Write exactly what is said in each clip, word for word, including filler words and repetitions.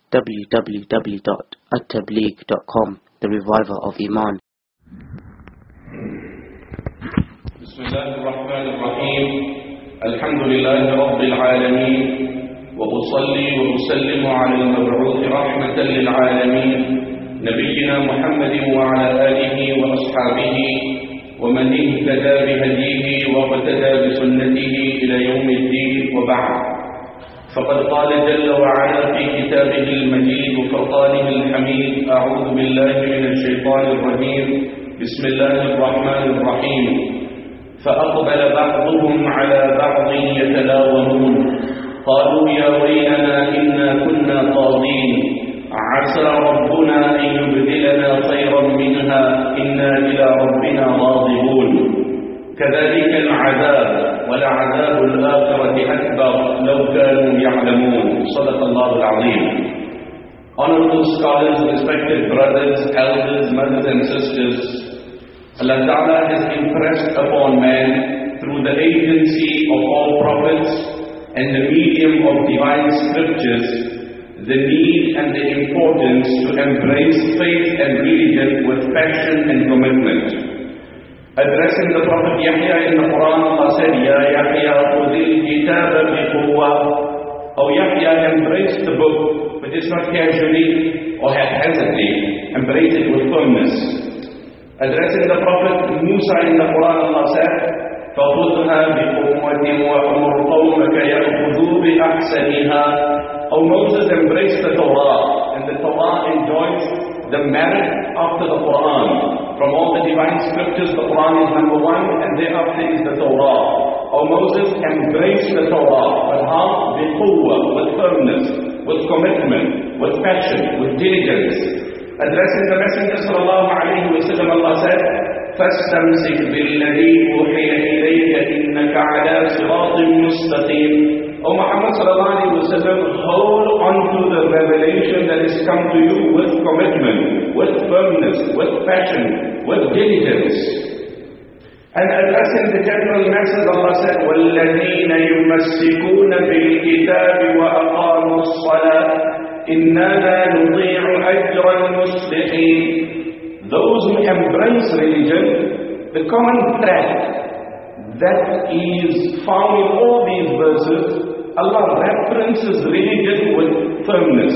w w w dot at tabligh dot com, the reviver of Iman. Bismillahir Rahmanir Rahim. Alhamdulillahi Rabbil Alameen. Wa usalli wa usallimu ala al-mab'uth rahmatan lil alamin. Nabiyyina Muhammadin wa ala alihi wa ashabihi. ومن اهتدى بهديه واقتدى بسنته إلى يوم الدين وبعد. فقد قال جل وعلا في كتابه المجيد وفرقانه الحميد: أعوذ بالله من الشيطان الرجيم. بسم الله الرحمن الرحيم. فأقبل بعضهم على بعض يتلاومون قالوا يا ويلنا إنا كنا طاغين عسى ربنا أن يبدلنا خيرا منها إنا إلى ربنا راغبون كذلك العذاب ولعذاب الآخرة أكبر لو كانوا يعلمون. صدق الله العظيم. Honorable scholars, respected brothers, elders, mothers and sisters, Allah Ta'ala has impressed upon man through the agency of all prophets and the medium of divine scriptures the need and the importance to embrace faith and religion with passion and commitment. Addressing the Prophet Yahya in the Quran, Allah said, Ya Yahya, khudhil kitaba biquwwa. O Yahya, embrace the book, but it's not casually or haphazardly. Embrace it with firmness. Addressing the Prophet Musa in the Quran, Allah said, فَخُذْهَا بِقُوَّةٍ وَأْمُرْ قَوْمَكَ يَأْخُذُوا بِأَحْسَنِهَا. O Moses, embraced the Torah, and the Torah enjoys the merit after the Quran. From all the divine scriptures, the Quran is number one, and thereafter is the Torah. O Moses, embrace the Torah, but how? Biquwwa, with firmness, with commitment, with passion, with diligence. Addressing the Messenger sallallahu alayhi wa sallam, Allah said, فَاسْتَمْسِكْ بِالَّذِي أُوحِيَ إِلَيْكَ إِنَّكَ عَلَى صِرَاطٍ مُسْتَقِيمٍ. O Muhammad sallallahu alayhi wa sallam, hold on to the revelation that has come to you with commitment, with firmness, with passion, with diligence. And addressing the general message, Allah said, وَالَّذِينَ يُمَسِّكُونَ بِالْكِتَابِ وَأَقَامُوا الصَّلَاةَ إِنَّا لَا نُضِيعُ أَجْرَ الْمُصْلِحِينَ. Those who embrace religion, the common thread that is found in all these verses, Allah references religion with firmness,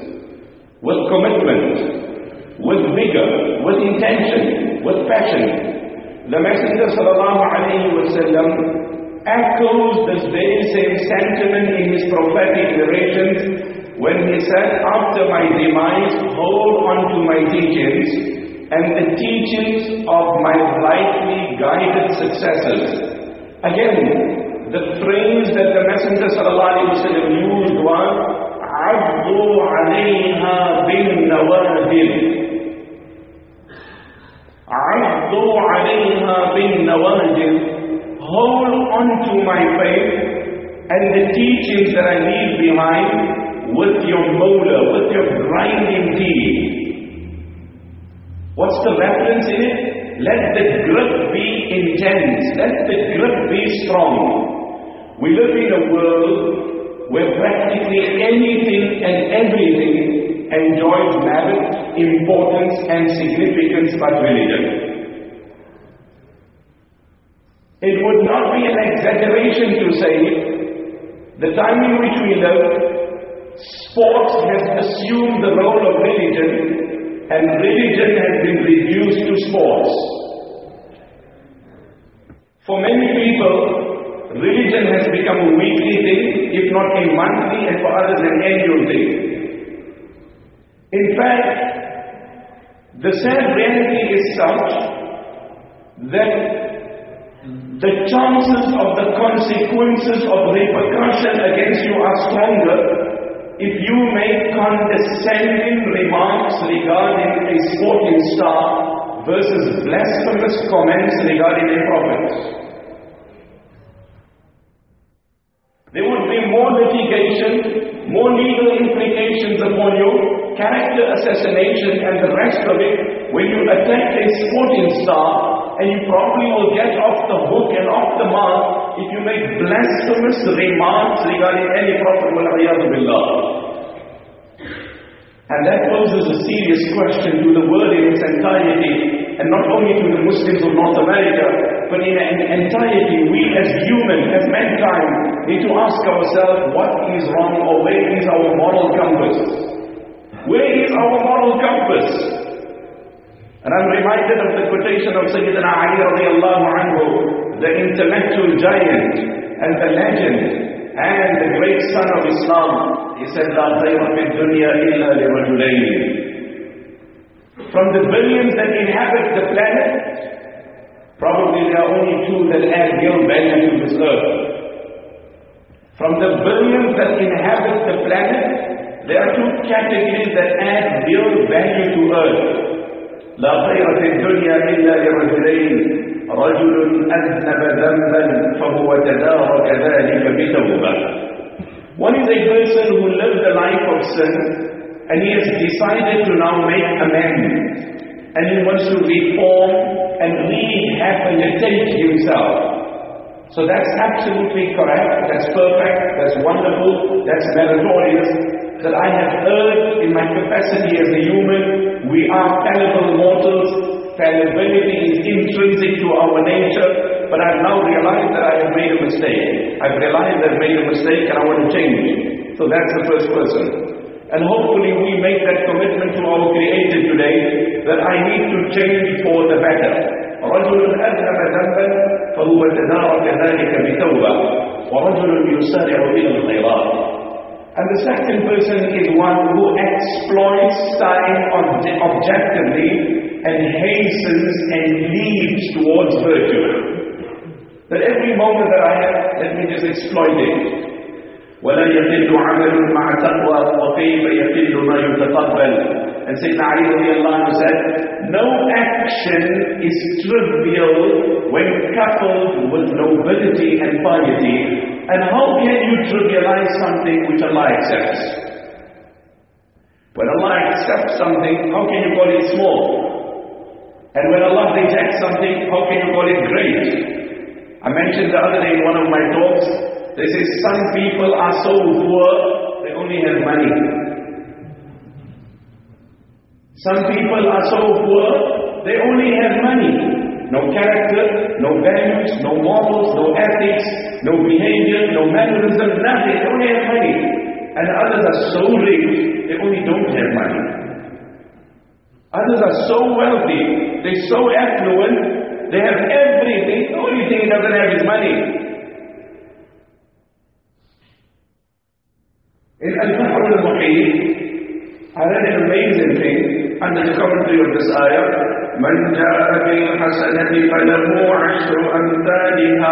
with commitment, with vigor, with intention, with passion. The Messenger sallallahu alayhi wa sallam echoes this very same sentiment in his prophetic narrations when he said, after my demise, hold on to my teachings and the teachings of my rightly guided successors. Again, the phrase that the Messenger sallallahu alaihi wasallam used was "Addu alayha bin nawajid." Addu alayha bin nawajid. Hold on to my faith and the teachings that I leave behind with your molar, with your grinding teeth. What's the reference in it? Let the grip be intense. Let the grip be strong. We live in a world where practically anything and everything enjoys merit, importance and significance but religion. It would not be an exaggeration to say the time in which we live, sports has assumed the role of religion, and religion has been reduced to sports. For many people, religion has become a weekly thing, if not a monthly, and for others an annual thing. In fact, the sad reality is such that the chances of the consequences of repercussion against you are stronger if you make condescending remarks regarding a sporting star versus blasphemous comments regarding a prophet. There would be more litigation, more legal implications upon you, character assassination and the rest of it when you attack a sporting star, and you probably will get off the hook and off the mark if you make blasphemous remarks regarding any prophet. And that poses a serious question to the world in its entirety, and not only to the Muslims of North America, but in its entirety. We as human, as mankind, need to ask ourselves what is wrong, or where is our moral compass? Where is our moral compass? And I'm reminded of the quotation of Sayyidina Ali radiallahu anhu, the intellectual giant and the legend and the great son of Islam. He said, "La khayra fid dunya illa li rajulayn." From the billions that inhabit the planet, probably there are only two that add real value to this earth. From the billions that inhabit the planet, there are two categories that add real value to earth. لا خير في الدنيا إلا لرجلين رجل أذنب ذنبا فهو تدارك ذلك بتوبة. One is a person who lived a life of sin, and he has decided to now make amends, and he wants to reform and rehabilitate himself. So that's absolutely correct, that's perfect, that's wonderful, that's meritorious, that I have erred in my capacity as a human. We are fallible mortals. Fallibility is intrinsic to our nature. But I've now realized that I have made a mistake. I've realized I've made a mistake and I want to change. So that's the first person. And hopefully we make that commitment to our Creator today, that I need to change for the better. رَجُلٌ أَذْنَبَ ذَنْبًا فَهُوَ تَدَارَكَ ذَلِكَ بِتَوْبَةٍ وَرَجُلٌ يُسَارِعُ إِلَى الْخَيْرَاتِ. And the second person is one who exploits time obje- objectively and hastens and leads towards virtue. That every moment that I have, let me just exploit it. وَلَا يَقِلُّ عَمَلٌ مَعَ تَقْوَى وَكَيْفَ يَقِلُّ مَا يُتَقَبَّلُ. And Sayyidina Ali radiallahu anhu said, no action is trivial when coupled with nobility and piety. And how can you trivialize something which Allah accepts? When Allah accepts something, how can you call it small? And when Allah rejects something, how can you call it great? I mentioned the other day in one of my talks, they say some people are so poor, they only have money. Some people are so poor, they only have money. No character, no values, no morals, no ethics, no behavior, no mannerism, nothing. They only have money. And others are so rich, they only don't have money. Others are so wealthy, they're so affluent, they have everything. The only thing he doesn't have is money. In Al-Bahr al-Muhit, I read an amazing thing under the commentary of this ayah. من جاء بالحسنة فله عشر أمثالها.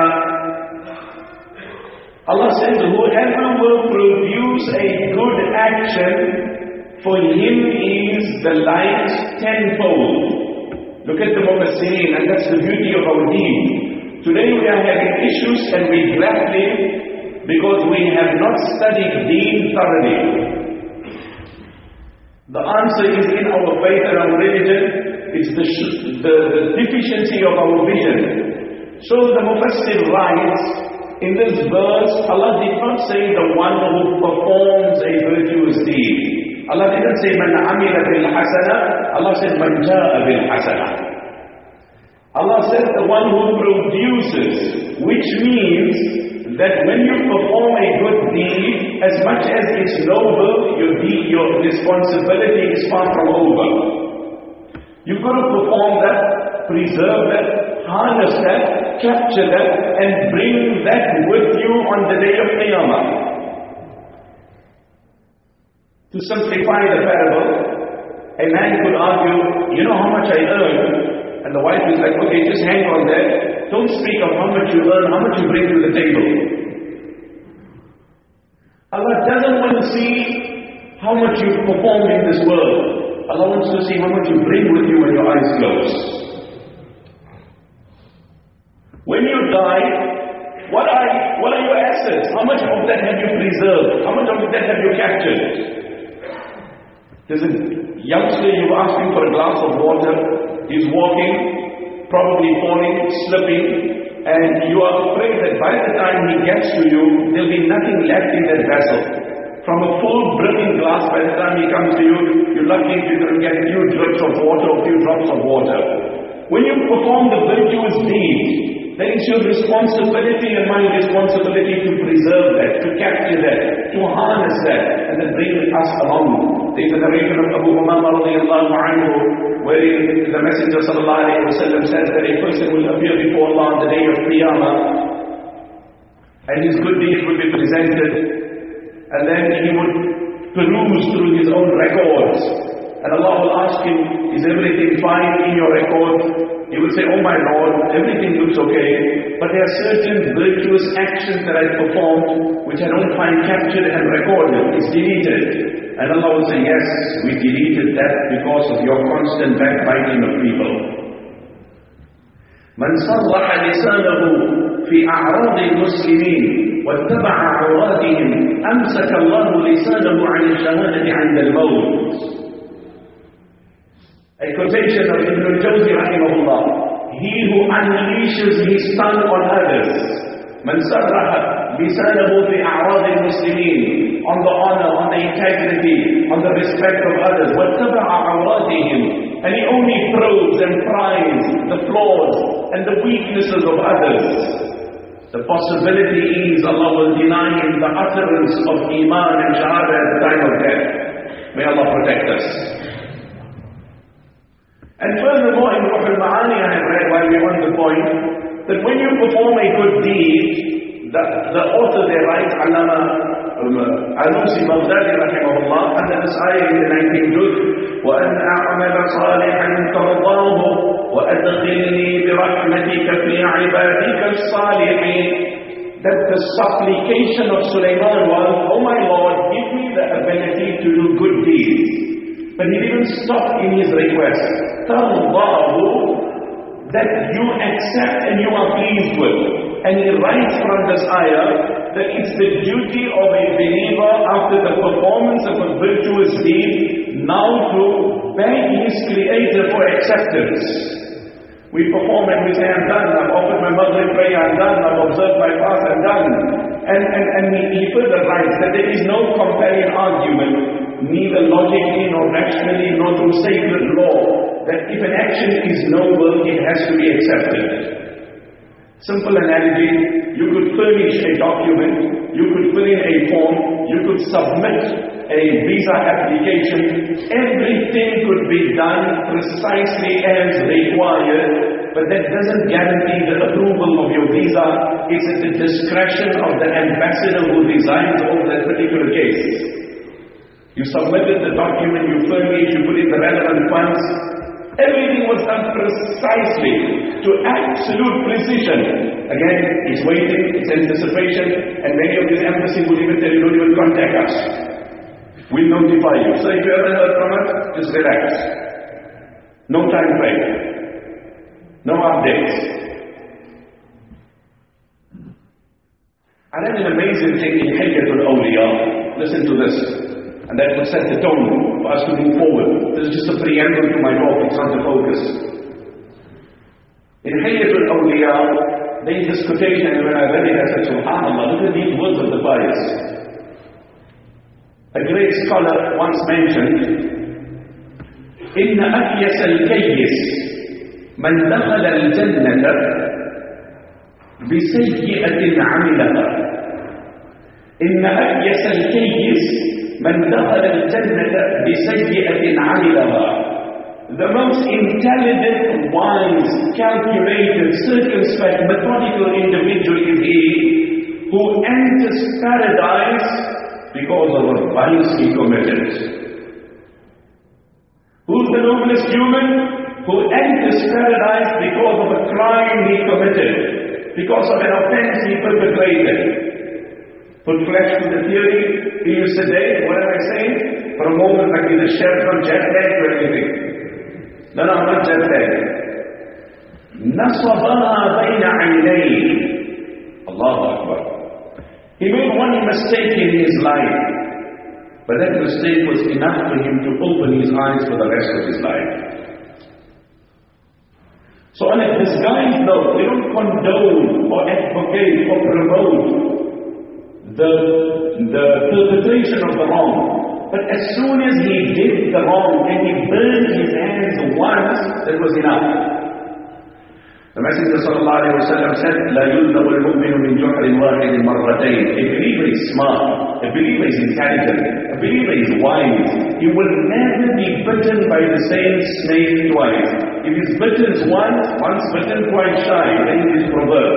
Allah says, whoever will produce a good action, for him is the light tenfold. Look at the Mufassirin, and that's the beauty of our deen. Today we are having issues and we're grappling because we have not studied deen thoroughly. The answer is in our faith and our religion. It's the, the, the deficiency of our vision. So the Mufassir writes, in this verse, Allah did not say the one who performs a virtuous deed. Allah didn't say, Man amila bil hasana. Allah said, Man ja'a bil hasana. Allah said, the one who produces, which means that when you perform a good deed, as much as it's noble, your deed, your responsibility is far from over. You've got to perform that, preserve that, harness that, capture that, and bring that with you on the day of Qiyamah. To simplify the parable, a man could argue, you know how much I earn? And the wife is like, okay, just hang on there. Don't speak of how much you earn, how much you bring to the table. Allah doesn't want to see how much you perform in this world. Allah wants to see how much you bring with you when your eyes close. When you die, what are, what are your assets? How much of that have you preserved? How much of that have you captured? There's a youngster, you ask him for a glass of water, he's walking, probably falling, slipping, and you are afraid that by the time he gets to you, there'll be nothing left in that vessel. From a full brimming glass, by the time he comes to you, you're lucky if you can get a few drips of water or a few drops of water. When you perform the virtuous deed, then it's your responsibility and my responsibility to preserve that, to capture that, to harness that, and then bring us along. There is a narration of Abu Umama radiallahu anhu, wherein the Messenger sallallahu alayhi wa sallam says that a person will appear before Allah on the day of Qiyamah, and his good deeds will be presented, and then he would peruse through his own records, and Allah will ask him, is everything fine in your record? He will say, oh my Lord, everything looks okay, but there are certain virtuous actions that I performed which I don't find captured and recorded. It's deleted. And Allah will say, yes, we deleted that because of your constant backbiting of people. من صرح لسانه في أعراض المسلمين واتبع عوراتهم أمسك الله لسانه عن الشهادة عند الموت. A quotation of Ibn al-Jawzi rahimahullah. He who unleashes his tongue on others. من صرح لسانه في أعراض المسلمين, on the honor, on the integrity, on the respect of others. واتبع عوراتهم, and he only probes and pries the flaws and the weaknesses of others. The possibility is Allah will deny him the utterance of Iman and Shahada at the time of death. May Allah protect us. And furthermore, in Ruh al-Ma'ani I have read, while we on the point, that when you perform a good deed, the, the author there writes, Allama Alusi Baghdadi rahimahullah, under this ayah in the nineteenth juz, وَأَنْ أَعْمَلَ صَالِحًا تَرْضَاهُ وَأَدْخِلْنِي بِرَحْمَتِكَ فِي عِبَادِكَ الصَّالِحِينَ. That the supplication of Sulaiman was, oh my Lord, give me the ability to do good deeds. But he didn't stop in his request. تَرْضَاهُ, that you accept and you are pleased with. And he writes from this ayah that it's the duty of a believer after the performance of a virtuous deed now to beg his Creator for acceptance. We perform and we say, I'm done, I've offered my Maghrib prayer, I'm done, I've observed my fast, I'm done. And, and, and he, he further writes that there is no compelling argument, neither logically nor rationally nor through sacred law, that if an action is noble, it has to be accepted. Simple analogy, you could furnish a document, you could fill in a form, you could submit a visa application, everything could be done precisely as required, but that doesn't guarantee the approval of your visa. It's at the discretion of the ambassador who resides over that particular case. You submitted the document, you furnished, you put in the relevant funds. Everything was done precisely, to absolute precision. Again, it's waiting, it's anticipation, and many of these embassies will even tell you, don't even contact us. We'll notify you. So if you haven't heard from us, just relax. No time frame. No updates. I read an amazing thing in Hilyatul Awliya. Listen to this. And that will set the tone for us to move forward. This is just a preamble to my talk, it's not the focus. In Hilyatul Awliya, there is this quotation, and when I read it, I said, SubhanAllah, look at these words of the pious. A great scholar once mentioned, إِنَّ أَكْيَسَ الْكَيِّسِ مَنْ دَخَلَ الْجَنَّةَ بِسَيِّئَةٍ عَمِلَهَا. إِنَّ أَكْيَسَ الْكَيِّسِ مَنْ دَخَلَ الْجَنَّةَ بِسَيِّئَةٍ عَمِلَهَا. The most intelligent, wise, calculated, circumspect, methodical individual is he who enters paradise because of a vice he committed. Who's the noblest human? Who enters paradise because of a crime he committed, because of an offense he perpetrated. Put flesh to the theory, he used to say, what am I saying? For a moment like he's a chef from jet lag or anything. No, no, not jet lag. نَصَبَهَا بَيْنَ عَيْنَيْهِ. Allahu Akbar. He made one mistake in his life, but that mistake was enough for him to open his eyes for the rest of his life. So on a disguised note, we don't condone or advocate or promote the, the perpetration of the wrong. But as soon as he did the wrong, burned his hands once, that was enough. The Messenger sallallahu alayhi wa sallam said, لا يُلْدَغُ الْمُؤْمِنُ مِنْ جُحْرٍ وَاحِدٍ مَرَّتَيْنِ. A believer is smart, a believer is intelligent, a believer is wise. He will never be bitten by the same snake twice. If he's bitten once, once bitten, twice shy, then it is proverb.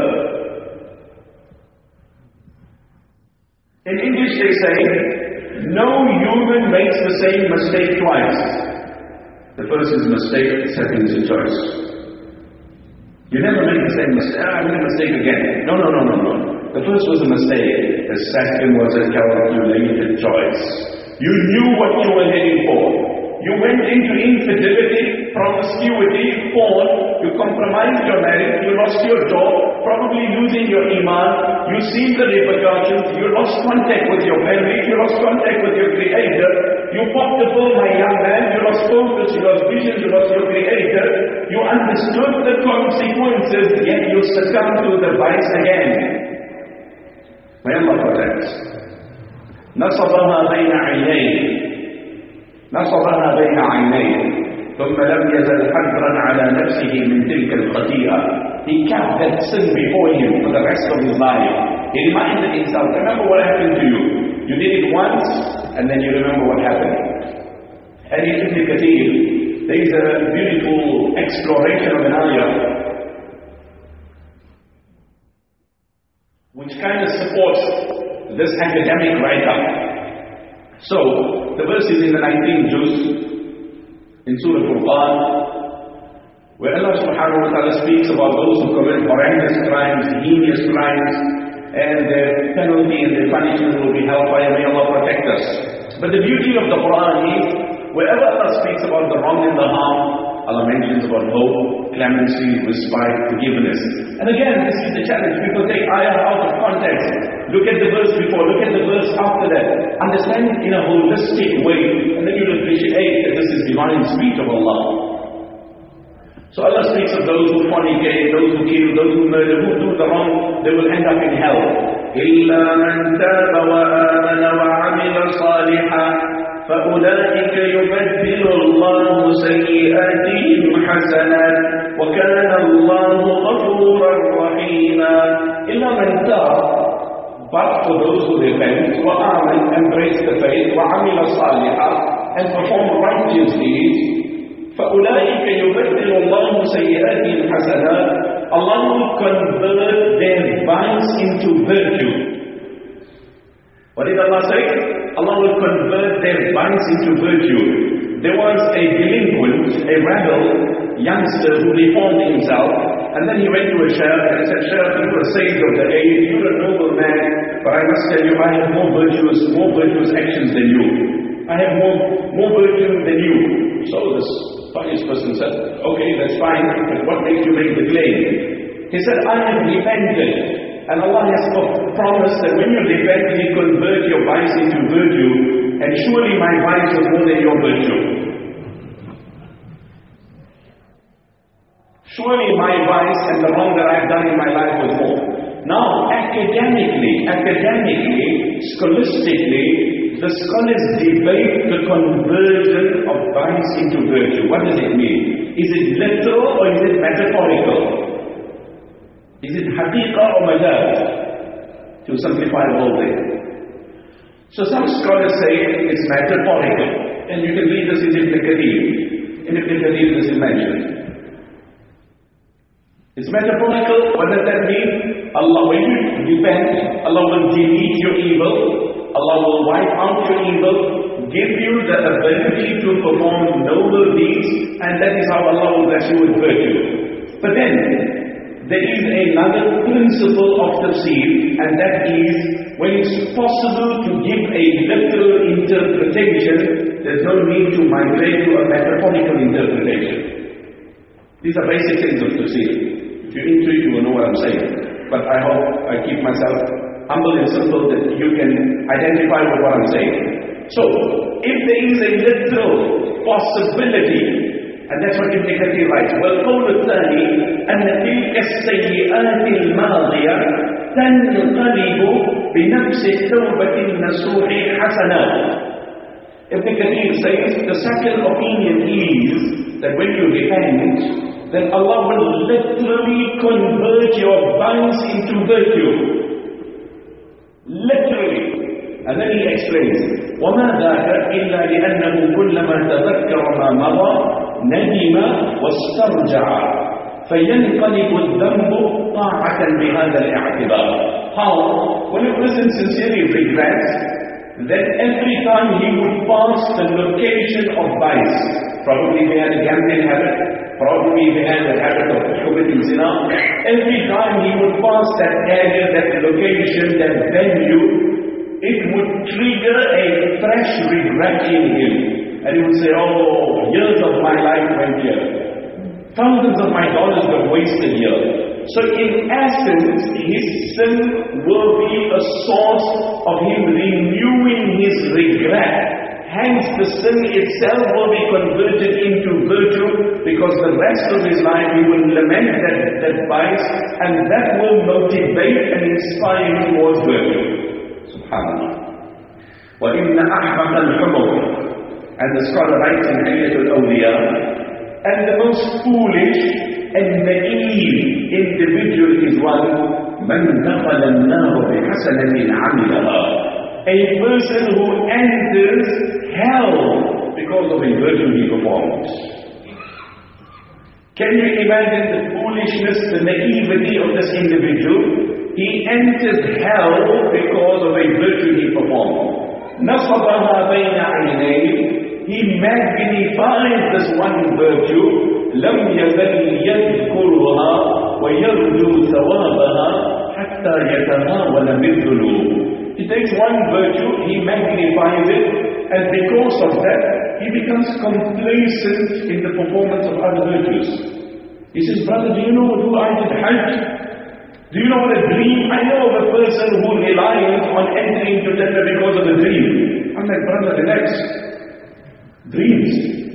In English they say, no human makes the same mistake twice. The first is a mistake, the second is a choice. You never make the same mistake. Ah, I made a mistake again. No, no, no, no, no. The first was a mistake. The second was a calculated choice. You knew what you were heading for. You went into infidelity, promiscuity, porn. You compromised your marriage. You lost your job, probably losing your iman. You seen the repercussions. You lost contact with your family. You lost contact with your Creator. You popped the pill, my young man. You lost focus. You lost vision. You lost your Creator. You understood the consequences, yet you succumbed to the vice again. May Allah protect. نصبها بين عينيه نصبها بين عينيه ثم لم يزل حذرا على نفسه من تلك الخطيئة. He kept that sin before him for the rest of his life. He reminded himself, remember what happened to you. You did it once, and then you remember what happened. And in Ibn Kathir, there is a beautiful exploration of an ayah which kind of supports this academic write-up. So, the verse is in the nineteenth juz in Surah Al-Furqan, where Allah subhanahu wa ta'ala speaks about those who commit horrendous crimes, heinous crimes, and their penalty and their punishment will be hellfire. May Allah protect us. But the beauty of the Quran is, wherever Allah speaks about the wrong and the harm, Allah mentions about hope, clemency, respite, forgiveness. And again, this is the challenge. People take ayah out of context. Look at the verse before, look at the verse after that. Understand it in a holistic way, and then you'll appreciate that this is divine speech of Allah. So Allah speaks of those who fornicate, those who kill, those who murder, who do the wrong, they will end up in hell. إِلَّا مَنْ تَابَ وَآمَنَ وَعَمِلَ صَالِحًا فَأُولَئِكَ يُبَدِّلُ اللَّهُ سَيِّئَاتِهِمْ حَسَنَاتٍ وَكَانَ اللَّهُ غَفُورًا رَحِيمًا. إِلَّا مَنْ تَابَ, but for those who repent, وَآمَنَ, embrace the faith, وَعَمِلَ صَالِحًا, and perform righteous deeds, فَأُولَئِكَ يُبَدِّلُ اللَّهُ سَيِّئَاتِهِمْ حَسَنَاتٍ. Allah will convert their vice into virtue. What did Allah say? Allah will convert their vice into virtue. There was a delinquent, a rebel youngster who reformed himself, and then he went to a sheikh and said, "Sheikh, you are sage of the age, you are a noble man, but I must tell you, I have more virtuous, more virtuous actions than you. I have more, more virtue than you." So this pious person said, "Okay, that's fine, but what makes you make the claim?" He said, "I have repented, and Allah has promised that when you repent, He convert your vice into virtue, and surely my vice was more than your virtue. Surely my vice and the wrong that I have done in my life was more." Now, academically, academically, scholastically, the scholars debate the conversion of vice into virtue. What does it mean? Is it literal or is it metaphorical? Is it haqiqah or majaz? To simplify the whole thing. So some scholars say it's metaphorical. And you can read this in Ibn Kathir. In Ibn Kathir this is mentioned. It's metaphorical. What does that mean? Allah, when you repent, Allah will delete your evil. Allah will wipe out your evil, give you the ability to perform noble deeds, and that is how Allah will bless you with virtue. But then, there is another principle of tafsir, and that is, when it's possible to give a literal interpretation, there's no need to migrate to a metaphorical interpretation. These are basic things of tafsir. If you're into it, you will know what I'm saying. But I hope I keep myself humble and simple that you can identify with what I'm saying. So, if there is a literal possibility, and that's what Ibn Kathir writes, وَالْقَوْلُ الثَّانِي أَنَّ تِلْكَ السَّيِّئَاتِ الْمَاضِيَةِ تَنْقَلِبُ بِنَفْسِ التَّوْبَةِ النَّصُوحِ حَسَنَاتٍ. Ibn Kathir says the second opinion is that when you repent, then Allah will literally convert your vice into virtue. Literally. And then he explains, وَمَا ذَاكَ إِلَّا لِأَنَّهُ كُلَّمَا تَذَكَّرَ مَا مَضَى نَدِمَ وَاسْتَرْجَعَ فَيَنْقَلِبُ الذَّنْبُ طَاعَةً بِهَذَا الْاِعْتِبَارِ. How? When a person sincerely regrets, then every time he would pass the location of vice, probably he had a gambling habit, probably he had a habit of committing zina, every time he would pass that area, that location, that venue, it would trigger a fresh regret in him. And he would say, oh, years of my life went here. Thousands of my dollars were wasted here. So in essence, his sin will be a source of him renewing his regret. Hence the sin itself will be converted into virtue, because the rest of his life he will lament that, that vice, and that will motivate and inspire him towards virtue. Subhanallah. وَإِنَّ أَحْبَقَ الْحُمُرِ. And the scholar writes in Hilyatul Awliya, and the most foolish and naive individual is one, مَنْ دَخَلَ النَّارُ بِحَسَنَةٍ عَمِلَهَا. A person who enters hell because of a virtue he performed. Can you imagine the foolishness, the naivety of this individual? He enters hell because of a virtue he performed. نَصَبَهَا بَيْنَ عَيْنَيْهِ. He magnifies this one virtue. لَمْ يَزَلْ يَذْكُرُهَا وَيَرْجُو ثَوَابَهَا حَتَّى يَتَهَاوَنَ بِالذُّنُوبِ. He takes one virtue, he magnifies it, and because of that, he becomes complacent in the performance of other virtues. He says, brother, do you know who I did Hajj? Do you know what a dream? I know of a person who relies on entering to Jannah because of a dream. I'm like, brother, relax. Dreams.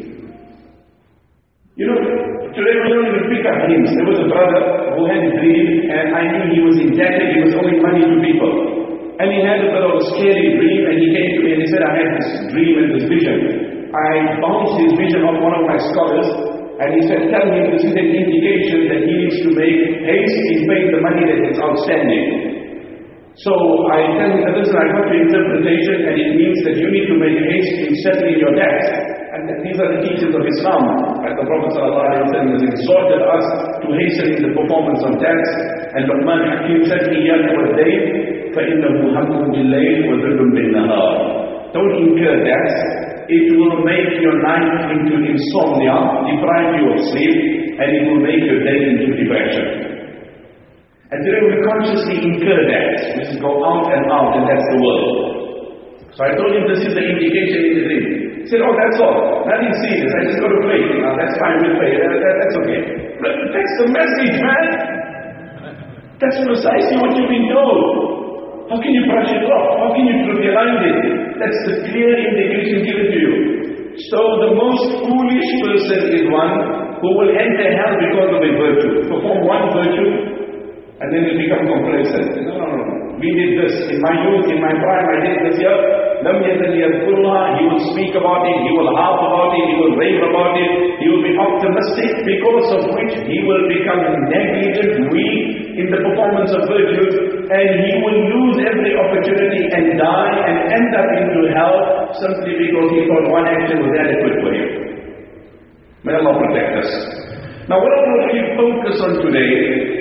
You know, today we don't even pick up dreams. There was a brother who had a dream, and I knew he was indebted, he was owing money to people. And he had a bit of a scary dream, and he came to me and he said, I had this dream and this vision. I bounced his vision off one of my scholars, and he said, tell him this is an indication that he needs to make haste in paying the money that is outstanding. So I tell him, listen, I got your interpretation, and it means that you need to make haste in settling your debts. And these are the teachings of Islam. As the Prophet ﷺ has exhorted us to hasten in the performance of debts. And Luqman Hakim said, إِيَّاكَ وَالدَّيْنِ فَإِنَّهُ هَمٌّ بِاللَّيْلِ وَذُلٌّ بِالنَّهَارِ. Don't incur debts. It will make your night into insomnia, deprive you of sleep, and it will make your day into depression. And today we consciously incur debts. We just go out and out, and that's the world. So I told him this is the indication in the dream. He said, oh, that's all. Nothing serious. I just got to pray. Now, that's fine, we'll pray. That, that, that's okay. But that's the message, man. That's precisely what you've been told. How can you brush it off? How can you trivialize it? That's the clear indication given to you. So the most foolish person is one who will enter hell because of a virtue. Perform one virtue, and then you become complacent. No, no, no. We did this. In my youth, in my prime, I did this here. لَمْ يَزَلْ يَذْكُرُهَا. He will speak about it, he will harp about it, he will rave about it, he will be optimistic, because of which he will become negligent, weak in the performance of virtues, and he will lose every opportunity and die and end up into hell simply because he thought one action was adequate for him. May Allah protect us. Now what I want to really focus on today,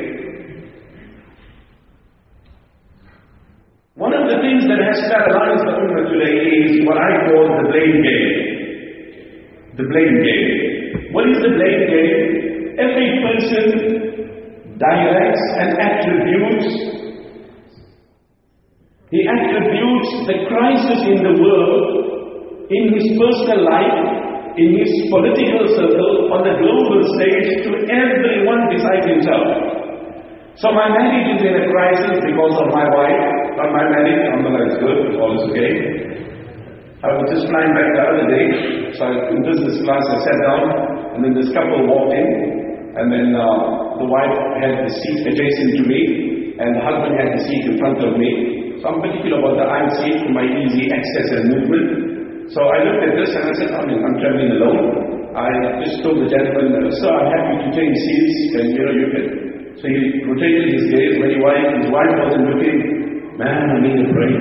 one of the things that has paralyzed the Ummah today is what I call the blame game. The blame game. What is the blame game? Every person directs and attributes, he attributes the crisis in the world, in his personal life, in his political circle, on the global stage, to everyone besides himself. So my marriage is in a crisis because of my wife. Not my marriage, alhamdulillah, it's good, all is okay. I was just flying back the other day, so in business class I sat down, and then this couple walked in, and then uh, the wife had the seat adjacent to me, and the husband had the seat in front of me. So I'm particular about the aisle seat for my easy access and movement. So I looked at this and I said, I mean, I'm traveling alone. I just told the gentleman, sir, I'm happy to change seats and you know, you can. So he rotated his gaze when he wife, his wife wasn't looking. Man, I need a break.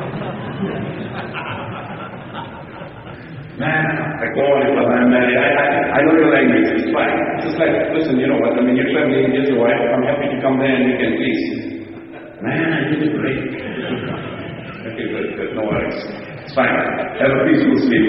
Man, I go on it, but I'm married. I, I, I know your language, it's fine. It's just like, listen, you know what, I mean, you're traveling, here's your wife, I'm happy to come there and you can please. Man, I need a break. Okay, good, good, no worries. It's fine. Have a peaceful sleep.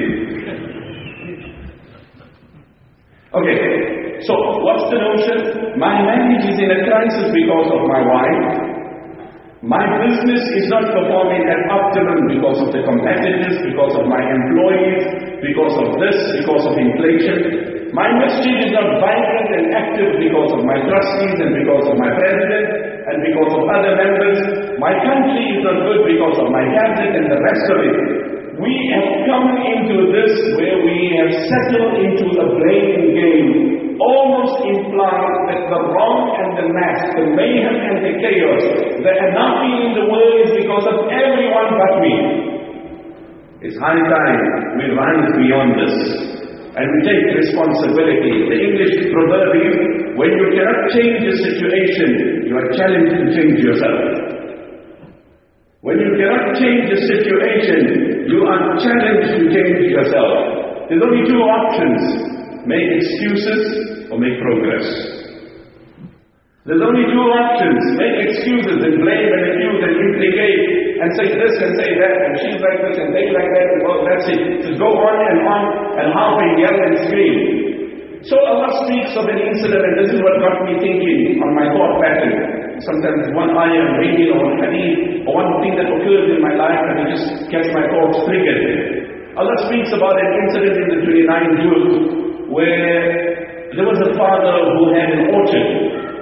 Okay, so what's the notion? My marriage is in a crisis because of my wife. My business is not performing at optimum because of the competitors, because of my employees, because of this, because of inflation. My masjid is not vibrant and active because of my trustees and because of my president and because of other members. My country is not good because of my cabinet and the rest of it. We have come into this where we have settled into a blame game, almost implying that the wrong and the mess, the mayhem and the chaos, the anarchy in the world is because of everyone but me. It's high time we rise beyond this and we take responsibility. The English proverb is, when you cannot change a situation, you are challenged to change yourself. When you cannot change the situation, you are challenged to change yourself. There's only two options: make excuses or make progress. There's only two options: make excuses and blame and accuse and implicate and say this and say that and she's like this and they like that and well, that's it. Just go on and on and harp and yell and scream. So Allah speaks of an incident, and this is what got me thinking on my thought pattern. Sometimes one ayah, or reading, or one hadith, or one thing that occurs in my life, and it just gets my thoughts triggered. Allah speaks about an incident in the twenty-nine Juz where there was a father who had an orchard.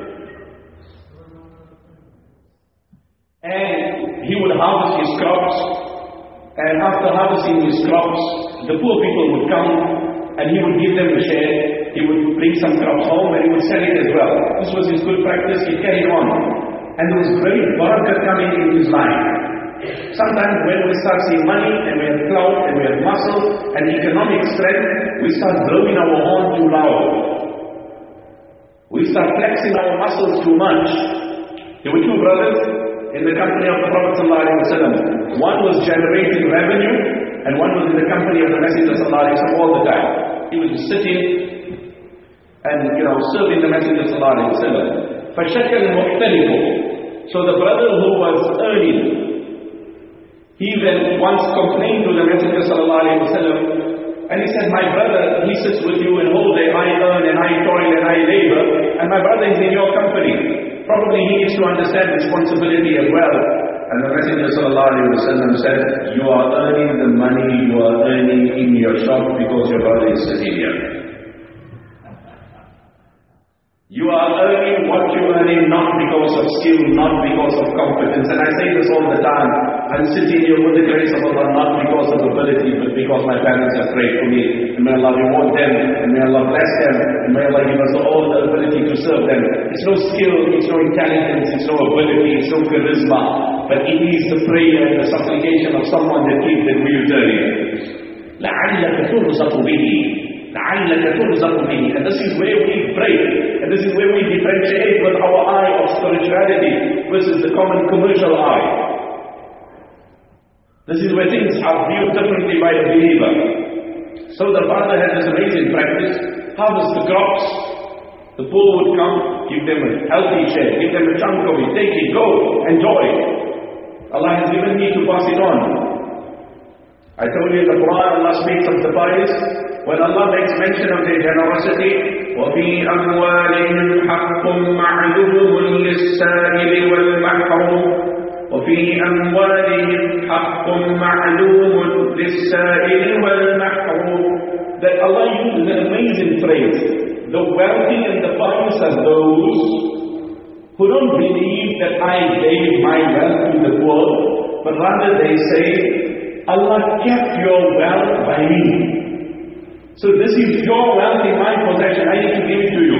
And he would harvest his crops, and after harvesting his crops, the poor people would come and he would give them a share. He would bring some crops home and he would sell it as well. This was his good practice. He carried on. And there was great barakah coming in his life. Sometimes when we start seeing money and we have clout and we have muscle and economic strength, we start blowing our horn too loud. We start flexing our muscles too much. There were two brothers in the company of the Prophet ﷺ. One was generating revenue and one was in the company of the Messenger ﷺ all the time. He was just sitting and, you know, serving the Messenger ﷺ. فَشَكَلْ مُحْتَلِفُ. So the brother who was earning, he then once complained to the Messenger ﷺ, and he said, my brother, he sits with you and whole day I earn and I toil and I labor, and my brother is in your company. Probably he needs to understand responsibility as well. And the Messenger ﷺ said, you are earning the money you are earning in your shop because your brother is sitting here. You are earning what you are earning not because of skill, not because of competence. And I say this all the time. I'm sitting here with the grace of Allah, not because of ability, but because my parents have prayed for me. And may Allah reward them, and may Allah bless them, and may Allah give us all the ability to serve them. It's no skill, it's no intelligence, it's no ability, it's no charisma. But it is the prayer and the supplication of someone that keeps that wheel turning. لَعَلَّكَ تُرْزَقُ بِهِ لَعَلَّكَ تُرْزَقُ بِهِ. And this is where we break. And this is where we differentiate with our eye of spirituality versus the common commercial eye. This is where things are viewed differently by a believer. So the father had this amazing practice: harvest the crops. The poor would come, give them a healthy share, give them a chunk of it, take it, go, enjoy. Allah has given me to pass it on. I told you in the Quran, Allah speaks of the pious. When Allah makes mention of their generosity, وَفِي أَمْوَالِهِمْ حَقٌّ مَعْلُومٌ لِلسَّائِلِ وَالْمَحْرُومِ وَفِي أَمْوَالِهِمْ حَقٌّ مَعْلُومٌ لِلسَّائِلِ وَالْمَحْرُومِ. That Allah uses an amazing phrase. The wealthy and the pious are those who don't believe that I gave my wealth to the poor, but rather they say, Allah kept your wealth by me. So this is your wealth in my possession, I need to give it to you.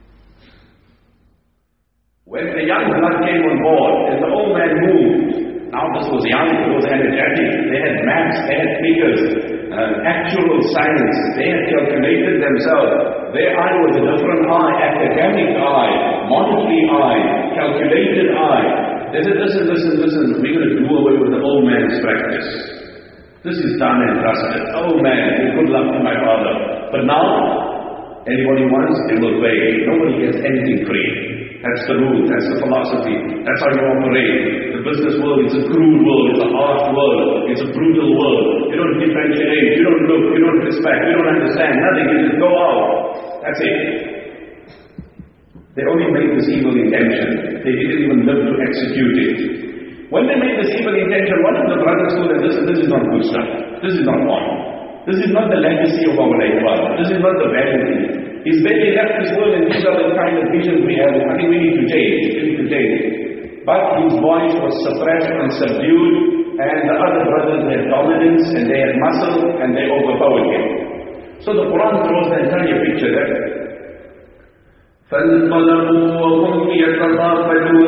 When the young blood came on board and the old man moved, Now this was young, it was energetic, they had maps, they had figures, uh, actual science, they had calculated themselves. Their eye was a different eye, academic eye, monetary eye, calculated eye. They said, listen, listen, listen, we're going to do away with the old man's practice. This is done and dusted. Oh man, good luck to my father. But now, anybody wants, they will pay. Nobody gets anything free. That's the rule, that's the philosophy, that's how you operate. The business world is a crude world, it's a harsh world, it's a brutal world. You don't differentiate, you don't look, you don't respect, you don't understand, nothing, you just go out. That's it. They only made this evil intention. They didn't even live to execute it. When they made this evil intention, one of the brothers told them, listen, this is not good stuff. This is not fun. This is not the legacy of our late father. This is not the vanity. He's barely left this world and these are the kind of visions we have. I think we need to change. We need to change. But his voice was suppressed and subdued, and the other brothers had dominance and they had muscle and they overpowered him. So the Quran throws the entire picture there. فَانْطَلَقُوا وَهُمْ يَتَخَافَتُونَ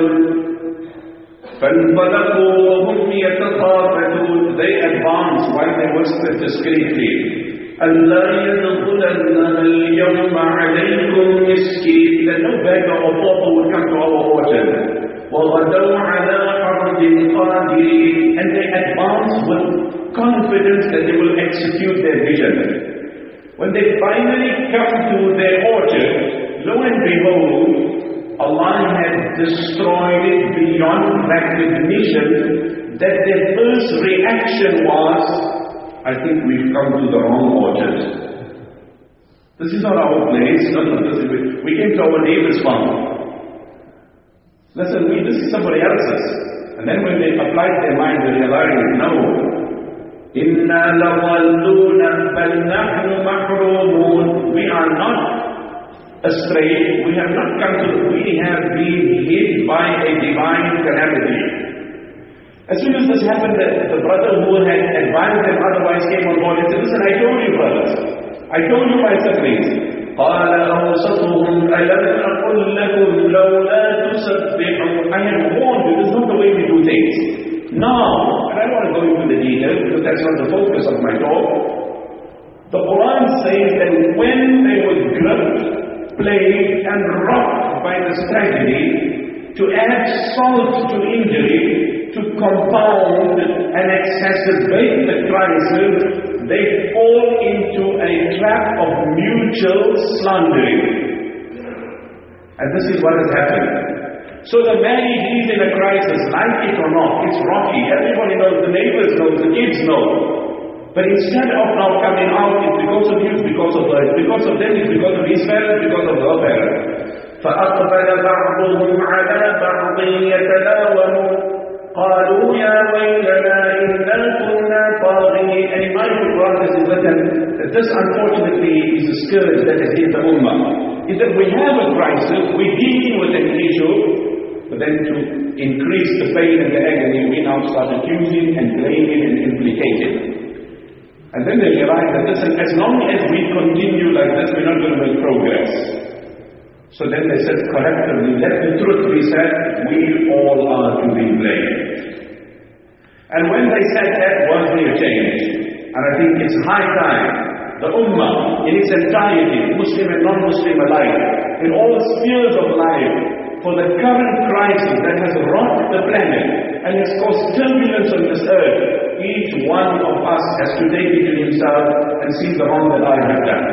فَانْطَلَقُوا وَهُمْ يَتَخَافَتُونَ They advanced while they whispered discreetly. أَلَّا يَدْخُلَنَّهَا الْيَوْمَ عَلَيْكُمْ مِسْكِينٌ That no beggar or pauper would come to our orchard. وَغَدَوْا عَلَىٰ حَرْدٍ قَادِرِينَ And they advanced with confidence that they will execute their vision. When they finally come to their orchard, lo and behold, Allah had destroyed it beyond recognition, that their first reaction was, I think we've come to the wrong orchard. This is not our place. No, no, this is, we came to our neighbor's farm. Listen, we, this is somebody else's. And then when they applied their mind, they realized, no. Inna lawalluna bal nahnu mahrumun. We are not astray. We have not come to, we have been hit by a divine calamity. As soon as this happened, the, the brother who had advised them otherwise came on board and said, listen, I told you brothers, I told you my siblings. قَالَ أَوْسَطُهُمْ أَلَمْ أَقُلْ لَكُمْ لَوْلَا تُسَبِّحُونَ I have warned you, this is not the way we do things. No, and I don't want to go into the details because that's not the focus of my talk. The Quran says that when they were gripped, plagued and rocked by this tragedy, to add salt to injury, to compound and exacerbate the crisis, they fall into a trap of mutual slandering. And this is what has happened. So the married is in a crisis, like it or not, it's rocky. Everybody knows, the neighbors know, the kids know. But instead of now coming out, it's because of you, it's because of her, it's because of them, it's because of his parents, because of her parents. فَأَقْبَلَ بَعْضُهُمْ عَلَى بَعْضٍ يَتَلَاوَمُونَ قَالُوا يَا وَيْلَنَا إِنَّا كُنَّا طَاغِينَ And in my Quran, this is written that this unfortunately is a scourge that has hit the Ummah. Is that we have a crisis, we're dealing with an issue, but then to increase the pain and the agony, we now start accusing and blaming and implicating. And then they realize that listen, as long as we continue like this, we're not going to make progress. So then they said collectively, let the truth be said, we all are to be blamed. And when they said that, words may have changed. And I think it's high time, the Ummah in its entirety, Muslim and non-Muslim alike, in all spheres of life, for the current crisis that has rocked the planet and has caused turbulence on this earth, each one of us has to take it to himself and see the wrong that I have done.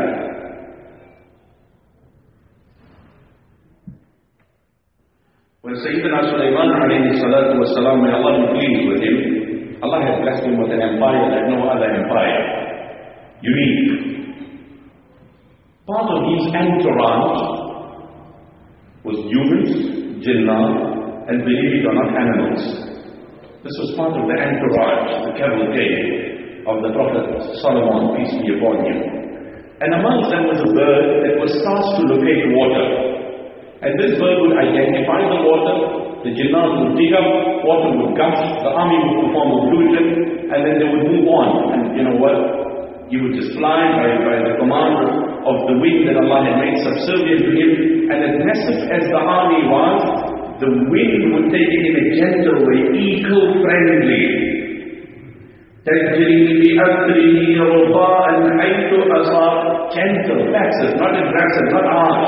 When Sayyidina Sulaiman alayhi salatu was salam, may Allah be pleased with him, Allah has blessed him with an empire like no other empire. Unique. Part of his entourage was humans, jinnah, and believe it or not, animals. This was part of the entourage, the cavalcade of the Prophet Solomon, peace be upon him. And amongst them was a bird that was tasked to locate water. And this bird would identify the water, the jinnahs would dig up, water would gush, the army would perform ablution, and then they would move on. And you know what? He would just fly by, by the command of the wind that Allah had made subservient to him. And as massive as the army was, the wind would take it in a gentle way, eco-friendly. تَجْرِي بِأَمْرِهِ رُخَاءً حَيْثُ أَصَابَ. Gentle, passive, not aggressive, not harsh.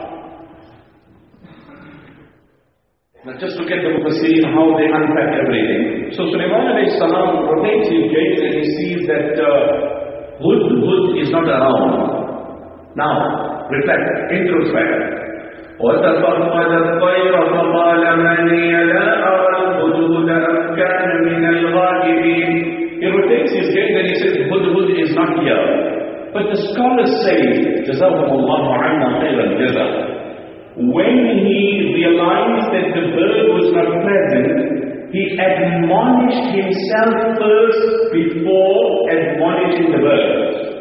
Now just look at the Mufassirin, how they unpack everything. So Sulaiman alayhi salam rotates his gaze and he sees that uh, Hud is not around. Now, reflect, introspect. وَتَفَقَّدَ الطَّيْرَ فَقَالَ مَا لِيَ لَا أَرَى الْهُدْهُدَ أَمْ كَانَ مِنَ الْغَائِبِينَ. He rotates his gaze and he says, Hud is not here. But the scholars say, جَزَاهُمُ اللَّهُ عَنَّا خَيْرَ الْجَزَاءِ. When he realized that the bird was not present, he admonished himself first before admonishing the bird.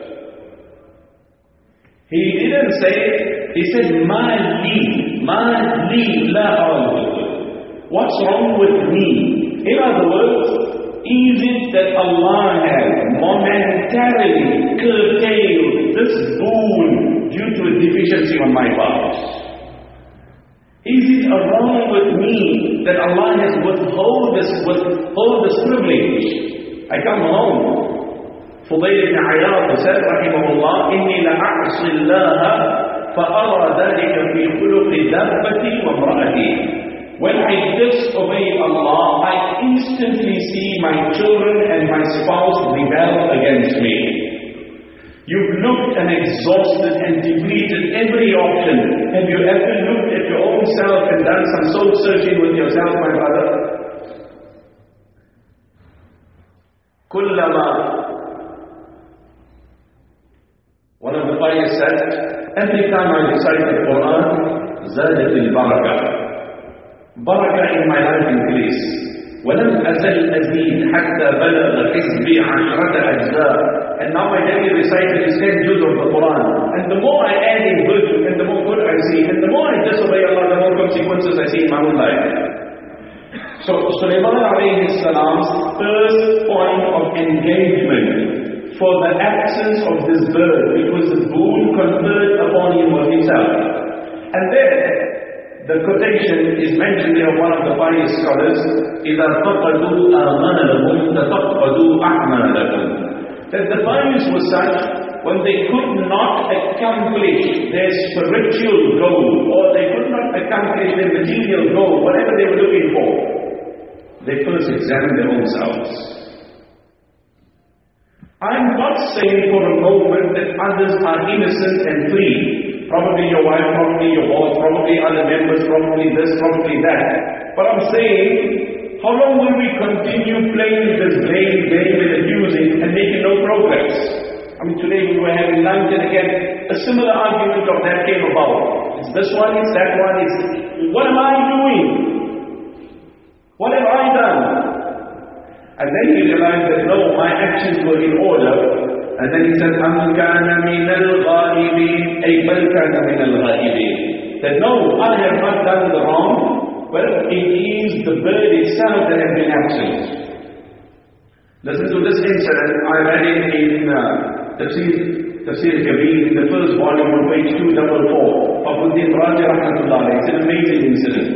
He didn't say, he said, Ma li, ma li la al. What's wrong with me? In other words, is it that Allah has momentarily curtailed this boon due to a deficiency on my part? Is it wrong with me that Allah has withheld this, withheld this privilege? I come home. Fudayl ibn Iyad said, rahimahullah, إِنِّي لَأَعْصِي اللَّهَ فَأَرَى ذَلِكَ فِي خُلُقِ دَابَّتِي وَامْرَأَتِي. When I disobey Allah, I instantly see my children and my spouse rebel against me. You've looked and exhausted and depleted every option. Have you ever looked at your own self and done some soul searching with yourself, my brother? Kullama. One of the pious said, every time I recite the Quran, zadat al-barakah. Barakah in my life increase. ولم أزل أزيد حتى بلغ حزبي عشرة أجزاء. And now my daily recital is ten juz of the Quran. And the more I add in virtue, and the more good I see, and the more I disobey Allah, the more consequences I see in my own life. So Sulaiman alayhi salam's first point of engagement for the absence of this bird, which was the boon conferred upon him was himself. And then the quotation is mentioned here of one of the pious scholars, إِذَا فَقَدُوا آمَانَهُمْ تَفَقَدُوا أَعْمَالَهُمْ. That the pious was such, when they could not accomplish their spiritual goal, or they could not accomplish their material goal, whatever they were looking for, they first examined their own selves. I'm not saying for a moment that others are innocent and free. Probably your wife, probably your boss, probably other members, probably this, probably that. But I'm saying, how long will we continue playing this blame game and accusing and making no progress? I mean, today we were having lunch and again, a similar argument of that came about. It's this one, it's that one, it's... What am I doing? What have I done? And then he realized that no, my actions were in order. And then he said, أَمْ كَانَ مِنَ الْغَائِبِينَ أَيْ بَلْ كَانَ مِنَ الْغَائِبِينَ. That no, I have not done the wrong, but it is the bird itself that has been absent. Listen to this incident. I read it in uh, Tafsir, Tafsir Kabir, in the first volume on page two forty-four. Fakhruddin Razi rahmatullah. It's an amazing incident.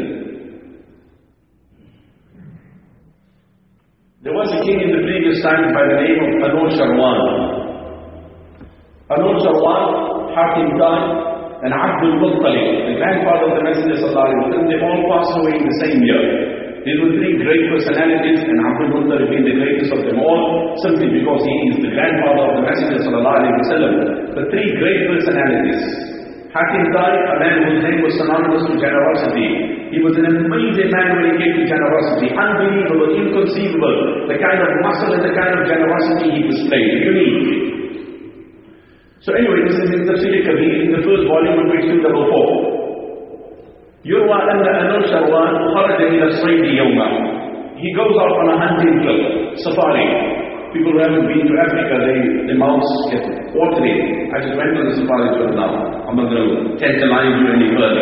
There was a king in the previous times by the name of Anur Sharwan. Anur Sharwan, Hakim Khan, and Abdul Muttalib, the grandfather of the Messenger sallallahu alaihi wasallam, they all passed away in the same year. These were three great personalities, and Abdul Muttalib being the greatest of them all, simply because he is the grandfather of the Messenger sallallahu alaihi wasallam. The three great personalities. Hakim Khan, a man whose name was synonymous to generosity. He was an amazing man when it came to generosity. Unbelievable, inconceivable. The kind of muscle and the kind of generosity he displayed. Unique. So anyway, this is in Tafsir Kabir, in the first volume of page two forty-four. يروى أن أنور شروان خرج إلى الصيد يوما. He goes out on a hunting trip, safari. People who haven't been to Africa, they, their mouths get watering. I just went to the safari trip now. I'm not going to tantalize you any further.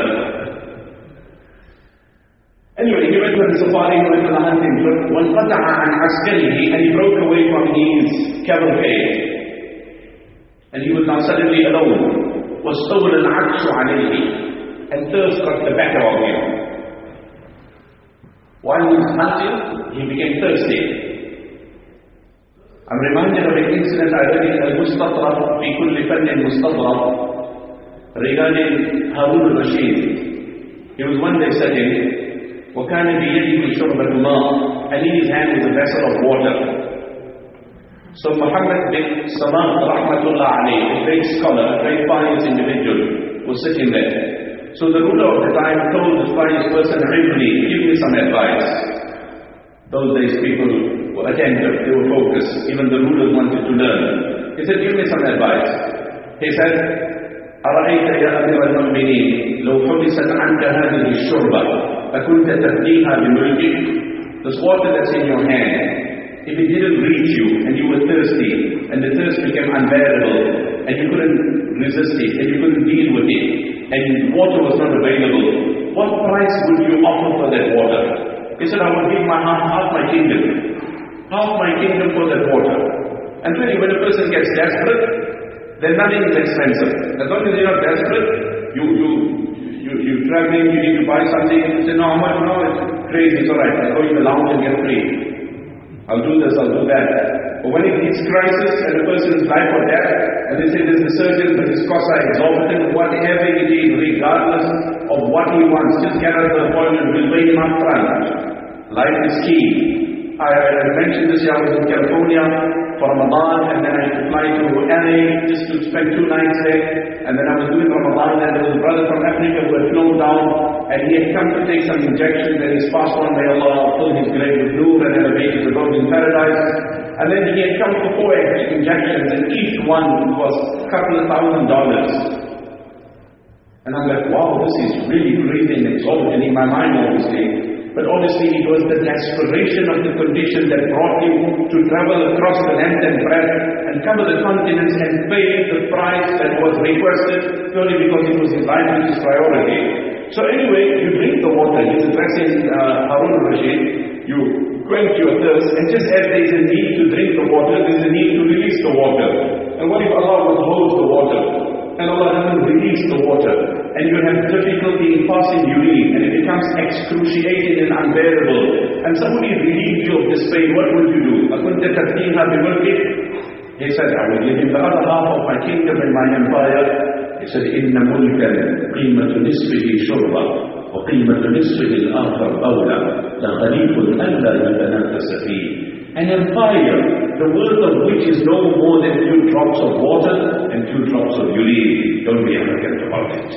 Anyway, he went to the safari, he went to the hunting trip. وَانْقَطَعَ عَنْ عَسْكَرِهِ, and he broke away from his cavalcade. And he was now suddenly alone. وَاسْتَوْلَ الْعَطْشُ عَلَيْهِ, and thirst got the better of him. While he was hunting, he became thirsty. I'm reminded of an incident I read in Al-Mustatraf fi kulli fannin Mustatraf regarding Harun al-Rashid. He was one day sitting, وَكَانَ بِيَدِهِ شُرْبَةُ مَاءٍ, and in his hand was a vessel of water. So Muhammad bin Samad rahmatullah alayhi, a great scholar, a very pious individual, was sitting there. So the ruler of the time told this pious person, Ibni, give me some advice. Those days people were attentive, they were focused, even the rulers wanted to learn. He said, give me some advice. He said, أَرَأَيْتَ يَا أَمِيرَ الْمُؤْمِنِينَ لَوْ حُبِسَتْ عَنْكَ هَذِهِ الشُّرْبَةِ أَكُنْتَ تَفْدِيهَا بِمُلْكِكَ. This water that's in your hand, if it didn't reach you and you were thirsty and the thirst became unbearable and you couldn't resist it and you couldn't deal with it and water was not available, what price would you offer for that water? He said, I would give my half, half my kingdom. Half my kingdom for that water. And really when a person gets desperate, then nothing is expensive. As long as you're not desperate, you, you, you, you're traveling, you need to buy something, you say, no, how much? No, it's crazy, it's alright, I'll go in the lounge and get free. I'll do this, I'll do that. But when it hits crisis and a person's life or death, and they say there's a surgeon, but his costs are exorbitant, whatever it is, regardless of what he wants, just get out of the appointment, we'll pay him up front. Life is key. I, I mentioned this year, I was in California for Ramadan, and then I had to fly to L A just to spend two nights there, and then I was doing Ramadan, and there was a brother from Africa who had flown down, and he had come to take some injections, and he's passed on, may Allah fill his grave with nur and elevate his abode in paradise. And then he had come for four injections, and each one was a couple of thousand dollars. And I'm like, wow, this is really crazy and exorbitant in my mind, obviously. But obviously it was the desperation of the condition that brought him to travel across the length and breadth and cover the continents and pay the price that was requested purely because it was his life which is priority. So anyway, you drink the water. He's addressing uh, Harun al-Rashid. You quench your thirst, and just as there is a need to drink the water, there is a need to release the water. And what if Allah withholds the water? And Allah doesn't release the water, and you have difficulty in passing urine, and it becomes excruciating and unbearable, and somebody relieves you of this pain, what will you do? أَكُنْتَ تَفْدِيهَا بِمُلْكِكَ? He said, I will give him the other half of my kingdom and my empire. He said, إِنَّ مُلْكًا قِيمَةُ نِصْفِهِ شُرْبًا وَقِيمَةُ نِصْفِهِ الْآخَرْ أَوْلًا لَغَرِيبٌ أَلَّا يُتَنَفَّسَ فِيهِ. An empire, the worth of which is no more than two drops of water and two drops of urine. Don't be arrogant about it.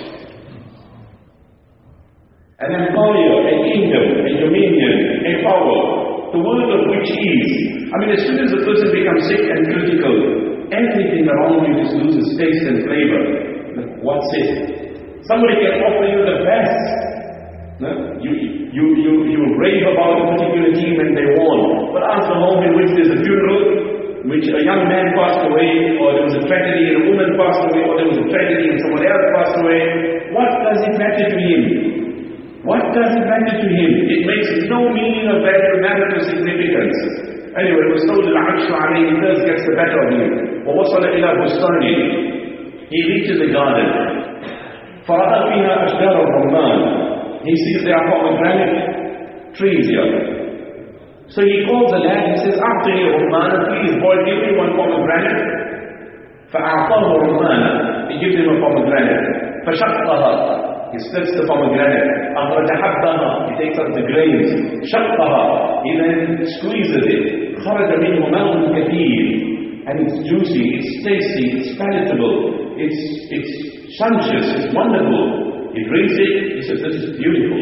An empire, a kingdom, a dominion, a power, the worth of which is, I mean, as soon as the person becomes sick and critical, everything around you just loses taste and flavor. What's it? Somebody can offer you the best. No? You, you, you, you rave about a particular team and they won. But ask the home in which there's a funeral, in which a young man passed away, or there was a tragedy and a woman passed away, or there was a tragedy and someone else passed away. What does it matter to him? What does it matter to him? It makes no meaning of value, matter of significance. Anyway, it was told al-arshu alayhi, thirst gets the better of him. وَوَصَلَ إِلَى بُسْطَانٍ. He reaches the garden. فَرَأَى فِيهَا أَشْجَارَ الرُّمَّانِ. He sees there are pomegranate trees here. So he calls the lad, he says, أعطني رُمَّانَ, please boy, give me one pomegranate. فَأَعْطَاهُ رُمَّانَ. He gives him a pomegranate. فَشَقَّهَا. He splits the pomegranate. أَخْرَجَ حَبَّهَا. He takes out the grains. شَقَّهَا. He then squeezes it. خَرَجَ مِنْهُ مَاءٌ كَثِيرٌ. And it's juicy, it's tasty, it's palatable, it's, it's sumptuous, it's wonderful. He drinks it, he says, this is beautiful.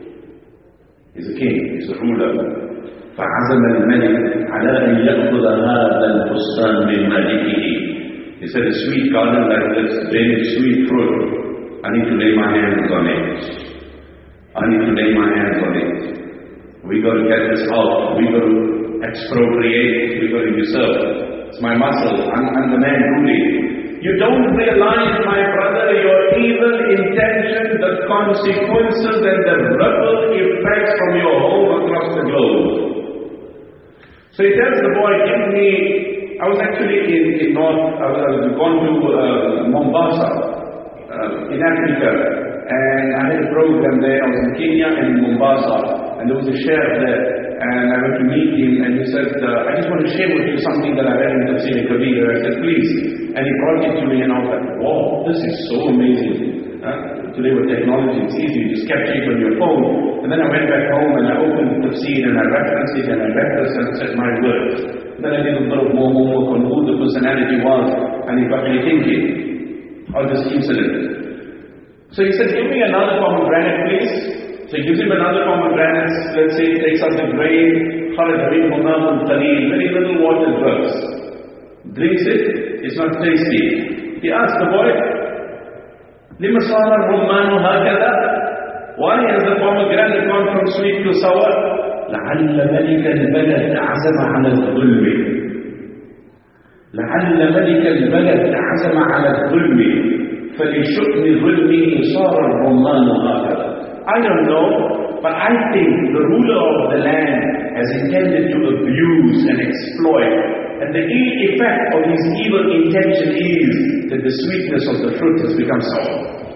He's a king, he's a ruler. فَعَزَمَ الْمَلِكِ عَلَىٰ أَنْ يَأْخُذَ هَذَا الْفُسْطَانَ مِنْ مَلِكِهِ. He said, a sweet garden like this, bearing sweet fruit, I need to lay my hands on it. I need to lay my hands on it. We got to get this out. We got to expropriate. We got to usurp. It's my muscle. I'm, I'm the man ruling. You don't realize, my brother, your evil intention, the consequences and the ripple effects from your home across the globe. So he tells the boy, give me, I was actually in, in North, I was, I was gone to uh, Mombasa, uh, in Africa, and I had a program there. I was in Kenya and in Mombasa. and there was a sheikh there, and I went to meet him, and he said, uh, I just want to share with you something that I read in Tafsir Kabir. I said, please. And he brought it to me, and I was like, wow, this is so amazing. Uh, today with technology, it's easy, you just capture it on your phone. And then I went back home, and I opened Tafsir, and I referenced it, and I read this, and said my words. Then I did a bit of more homework on who the personality was, and he got me thinking of this incident. So he said, give me another pomegranate, please. So he gives him another pomegranate, let's say he takes out the grain, very little water drops. Drinks it, it's not tasty. He asked the boy, لِمَ صَارَ الرُّمَّانُ هَكَذَا? Why has the pomegranate gone from sweet to sour? لَعَلَّ مَلِكَ الْبَلَدْ عَزَمَ عَلَى الظُّلْمِ لَعَلَّ مَلِكَ الْبَلَدْ عَزَمَ عَلَى الظُّلْمِ فَلِشُؤْمِ ظُلْمِهِ صَارَ الرُّمَّانُ هَكَذَا. I don't know, but I think the ruler of the land has intended to abuse and exploit, and the ill effect of his evil intention is that the sweetness of the fruit has become sour.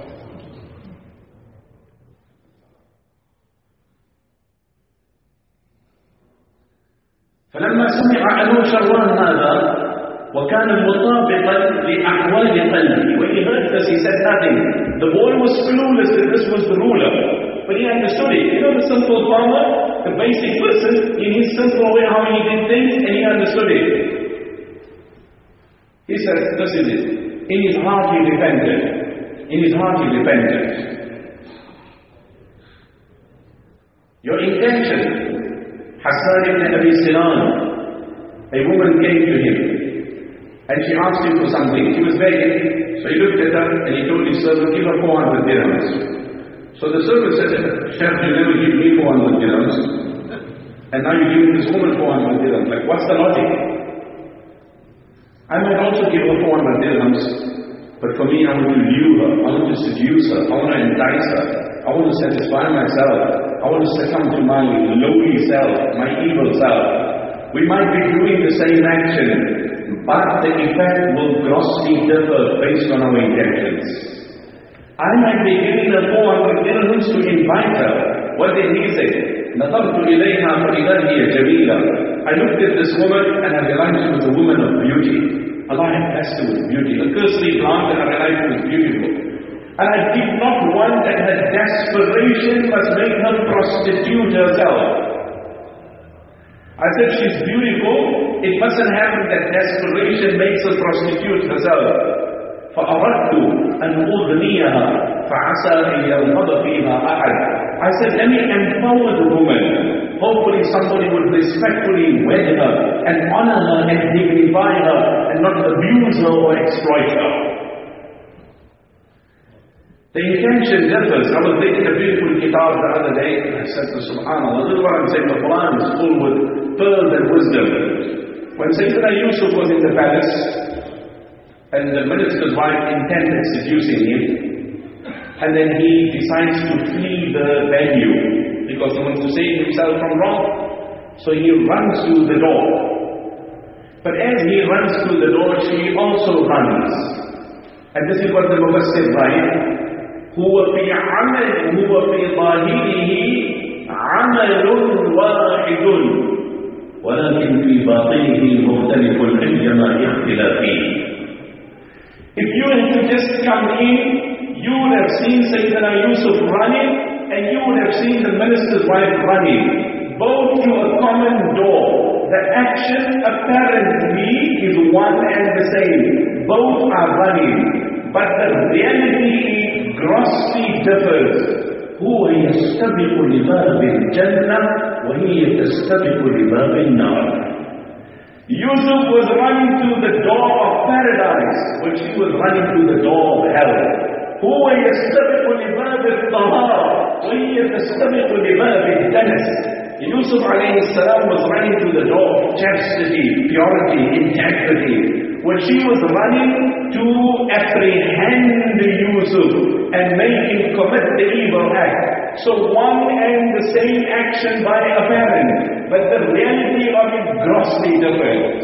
فلما سمع أنه شروان هذا وكان مطابقا لأحوال قلبه. When he heard this, he said nothing. The boy was clueless that this was the ruler, but he understood it. You know the simple farmer, the basic person, in his simple way how he did things, and he understood it. He said, this is it. In his heart he repented. In his heart he repented. Your intention. Hassan ibn Abi Sinan, a woman came to him, and she asked him for something. She was begging, so he looked at her, and he told his servant, give her four hundred dirhams. So the servant said, Sheikh, you never give me four hundred dirhams, and now you're giving this woman four hundred dirhams. Like, what's the logic? I might also give her four hundred dirhams, but for me, I want to lure her, I want to seduce her, I want to entice her, I want to satisfy myself, I want to succumb to my lowly self, my evil self. We might be doing the same action, but the effect will grossly differ based on our intentions. I might be giving her four hundred dirhams to invite her. What did he say? نظرت إليها فإذا هي جميلة. I looked at this woman and I realized she was a woman of beauty. Allah had blessed her with beauty. A cursory glance and I realized she was beautiful. And I did not want that her desperation must make her prostitute herself. I said she's beautiful, it mustn't happen that desperation makes her prostitute herself. فَأَرَدْتُ أَنْ أُغْنِيَهَا فَعَسَى أَنْ يَرْغَبَ فِيهَا أَحَدٍ. I said, let me empower the woman. Hopefully somebody would respectfully wed her and honor her and dignify her and not abuse her or exploit her. The intention differs. I was reading a beautiful kitab the other day, and I said to Subhanallah, this is what I'm saying, the Quran is full with pearls and wisdom. When Sayyidina Yusuf was in the palace, and the minister's wife intended seducing him, and then he decides to flee the venue, because he wants to save himself from wrong. So he runs to the door. But as he runs to the door, she also runs. And this is what the Mufassir writes. هو في عمل هو في ظاهره عمل واحد ولكن في باطنه مختلف عندما اختلاف فيه. If you had to just come in, you would have seen Sayyidina Yusuf running, and you would have seen the minister's wife running, both to a common door. The action apparently is one and the same. Both are running, but the reality grossly differs. هو يستبق لباب الجنة وهي تستبق لباب النار. Yusuf was running to the door of paradise, but she was running to the door of hell. هو يستبق لباب الطهارة وهي تستبق لباب الدنس. Yusuf alayhi salam was running to the door of chastity, purity, integrity. When she was running to apprehend Yusuf and make him commit the evil act. So one and the same action by apparent, but the reality of it grossly different.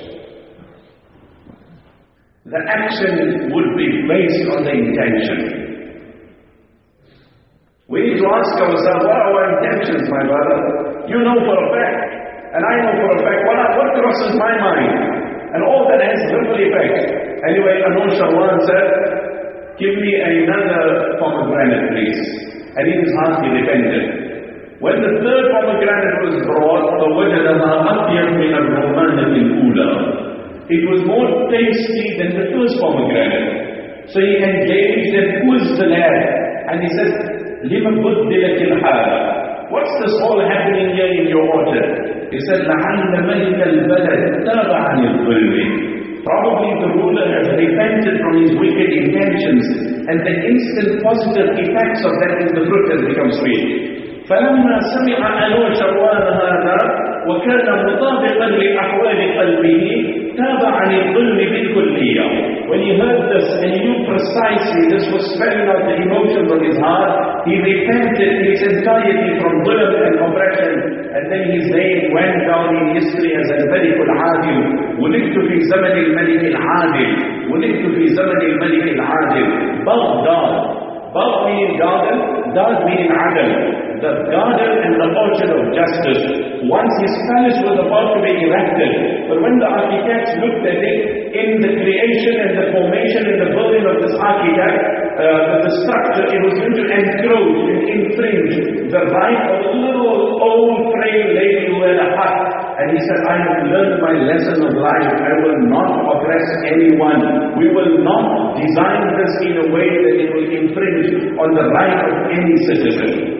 The action would be based on the intention. We need to ask ourselves, what are our intentions, my brother? You know for a fact, and I know for a fact, what, are, what crosses my mind? And all that has ripple effect. Anyway, Anur Sharwan said, give me another pomegranate, please. And in his heart he repented. When the third pomegranate was brought, فَوَجَدَهَا أَطْيَبْ مِنَ الرُّمَانَةِ الْأُولَى. It was more tasty than the first pomegranate. So he engaged and quizzed the lad. And he said, لِمَ بُدِّلَتِ الْحَالَةِ. What's this all happening here in your orchard? He said, لَعَلَّ مَلِكَ الْبَلَدِ تَابَ عَنِ الظُّلْمِ. Probably the ruler has repented from his wicked intentions, and the instant positive effects of that is the fruit has become sweet. فلما سمع أنور شروان هذا وكان مطابقا لأحوال قلبه تاب عن الظلم بالكلية. When he heard this and he knew precisely this was spelling out the emotions of his heart, he repented in his entirety from dhulm and oppression, and then his name went down in history as al-Malik al-Adil. ولدت في زمن الملك العادل. ولدت في زمن الملك العادل. Baghdad. Bagh meaning garden, Dad meaning Adil. The garden and the orchard of justice. Once his palace was about to be erected, but when the architects looked at it, in the creation and the formation and the building of this architect, uh, the structure, it was going to encroach and infringe the right of a little old frail lady who had a hut. And he said, I have learned my lesson of life. I will not oppress anyone. We will not design this in a way that it will infringe on the right of any citizen.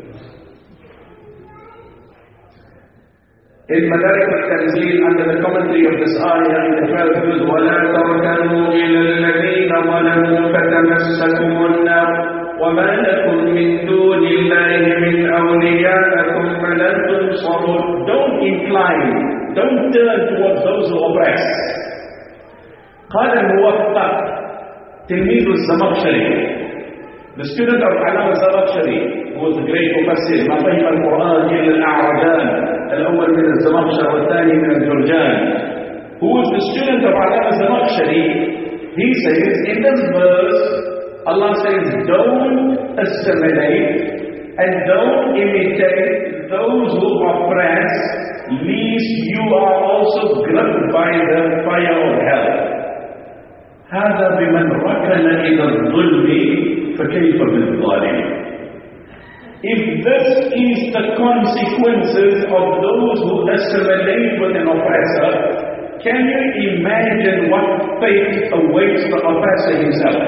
In Madarik al-Tanzeel, under the commentary of this ayah in the twelfth verse, وَلَا تَرْكَنُوا إِلَى الَّذِينَ ظَلَمُوا فَتَمَسَّكُمُ النَّارُ وَمَا لَكُمْ مِن دُونِ اللَّهِ مِنْ أَوْلِيَاءَ ثُمَّ لَا تُنصَرُونَ. Don't incline, don't turn towards those who oppress. قال الموفق تلميذ الزمخشري, the student of Allama al-Zamakhshari, who was the great mufassir, ما فهم القرآن إلا الأعرجان, الأول من الزمخشر والثاني من الجرجان, who was the student of Allama al-Zamakhshari. He says, in this verse, Allah says, don't assimilate and don't imitate those who oppress, lest you are also gripped by the fire of hell. هذا بمن ركن إلى الظلم فكيف بالظالم. If this is the consequences of those who assimilate with an oppressor, can you imagine what fate awaits the oppressor himself?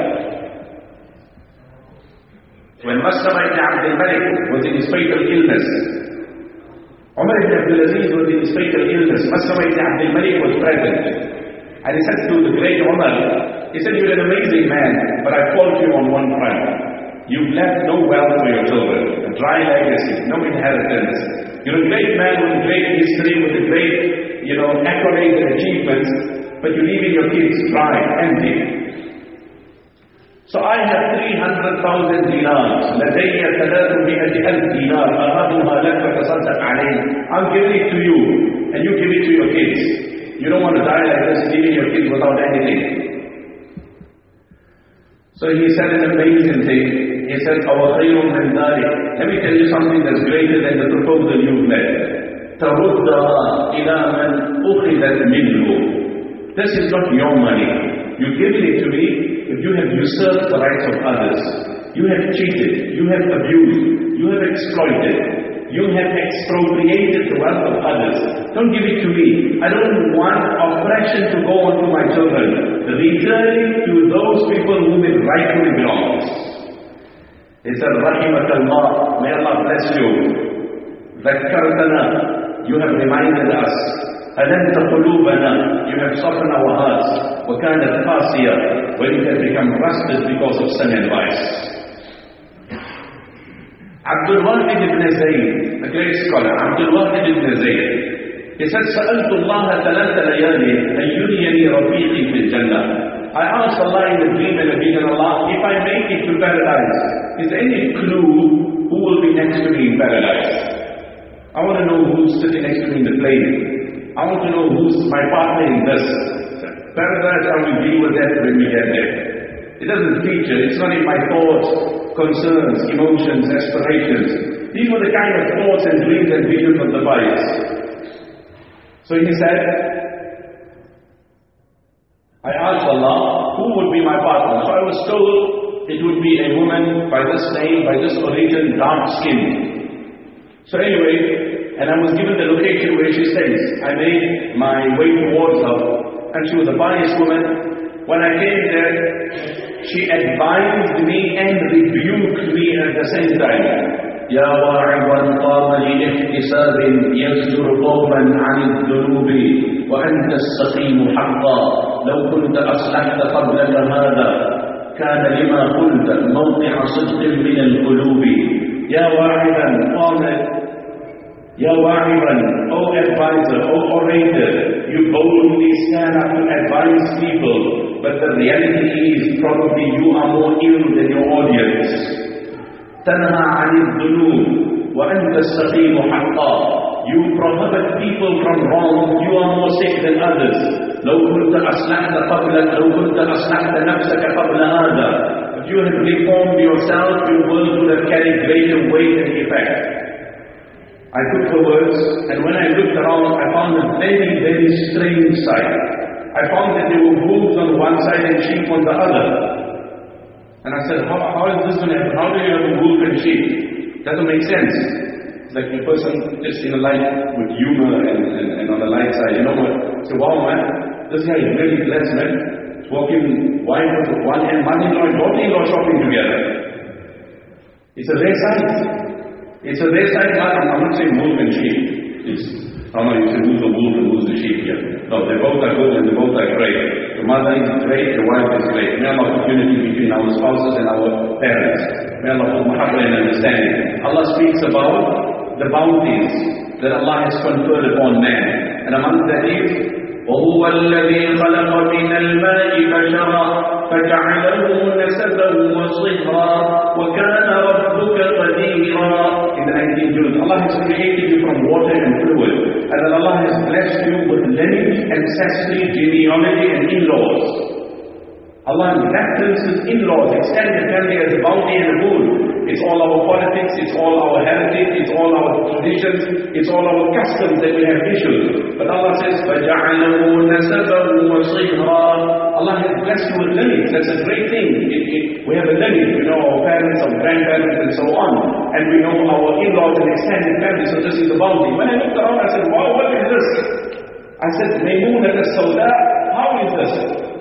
When Maslama ibn Abdul Malik was in his fatal illness, Umar ibn Abdul Aziz was in his fatal illness, Maslama ibn Abdul Malik was present. And he said to the great Umar, he said, you're an amazing man, but I fault you on one front. You've left no wealth for your children, a dry legacy, no inheritance. You're a great man with a great history, with a great, you know, accolades and achievements, but you're leaving your kids dry, empty. So I have three hundred thousand dinars. لدي ثلاثمائة ألف دينار. أخذها لك فتصدق عليه. I'm giving it to you, and you give it to your kids. You don't want to die like this, leaving your kids without anything. So he said an amazing thing. He said, "Our khayrun min dhalik." Let me tell you something that's greater than the proposal you've made. تَرُدَّهَا إِلَى مَنْ أُخِذَتْ مِنْهُ. This is not your money. You give it to me if you have usurped the rights of others. You have cheated. You have abused. You have exploited. You have expropriated the wealth of others. Don't give it to me. I don't want oppression to go on to my children. Return it to those people whom it rightfully belongs. He said, Rahimakallah, may Allah bless you. Zakkartana, you have reminded us. Adanta qulubana, you have softened our hearts. Wakanat qasiya, when it has become rusted because of sin and vice. Abdul Wahid ibn Zayd, the great scholar, Abdul Wahid ibn Zayd, he said, سألت الله ثلاث ليالي أن يريني رفيقي في الجنة. I asked Allah in a dream and a vision, Allah, if I make it to paradise, is there any clue who will be next to me in paradise? I want to know who's sitting next to me in the plane. I want to know who's my partner in this. Paradise, I will deal with that when we get there. It doesn't feature, it's not in my thoughts. concerns, emotions, aspirations. These were the kind of thoughts and dreams and visions of the pious. So he said, I asked Allah, who would be my partner? So I was told it would be a woman by this name, by this origin, dark skin. So anyway, and I was given the location where she stays. I made my way towards her, and she was a pious woman. When I came there, she advised me and rebuked me at the same time. يا واعظا قام لاحتساب يزجر قوما عن الذنوب وأنت السقيم حقا لو كنت أصلحت قبلك هذا كان لما قلت موقع صدق من القلوب يا واعظا قام يا واعظا O advisor, O orator, you boldly stand up to advise people, but the reality is probably you are more ill than your audience. تنهى عن الذنوب وأنت السقيم حقا. You prohibit people from wrong, you are more sick than others. لو كنت أصلحت قبلك لو كنت أصلحت نفسك قبل هذا. If you had reformed yourself, your world would have carried greater weight and effect. I took her words, and when I looked around, I found a very, very strange sight. I found that there were wolves on one side and sheep on the other. And I said, how, how is this going to happen? How do you have a wolf and sheep? Doesn't make sense. It's like a person just in a light with humor and, and, and on the light side. You know what? Say, wow man, this guy is really blessed man. He's walking wife with one hand, mother-in-law and daughter-in-law shopping together. It's a rare sight. It's a rare sight. I'm not saying wolf and sheep. It's, I don't know, you say who's the wolf and who's the sheep here. No, they both are good and they both are great. Your mother is great, your wife is great. May Allah put unity between our spouses and our parents. May Allah put mahabbah and understanding. Allah speaks about the bounties that Allah has conferred upon man. And among that is, وَهُوَ الَّذِي خَلَقَ مِنَ الْمَاءِ بَشَرًا فَجَعَلَهُ نَسَبًا وَصِهْرًا وَكَانَ رَبُّكَ قَدِيرًا. In the nineteenth June, Allah has created you from water and fluid. And then Allah has blessed you with lineage, ancestry, genealogy and in-laws. Allah references in-laws, extended family as a bounty and a boon. It's all our politics, it's all our heritage, it's all our traditions, it's all our customs that we have issued. But Allah says, فَجَعَلَهُ نَسَبًا وَصِهْرًا. Allah has blessed you with lineage. That's a great thing. It, it, we have a lineage, we know our parents, our grandparents and so on. And we know our in-laws and extended family, so this is the bounty. When I looked around, I said, wow, what is this? I said, Maymunat as-Sawda, how is this?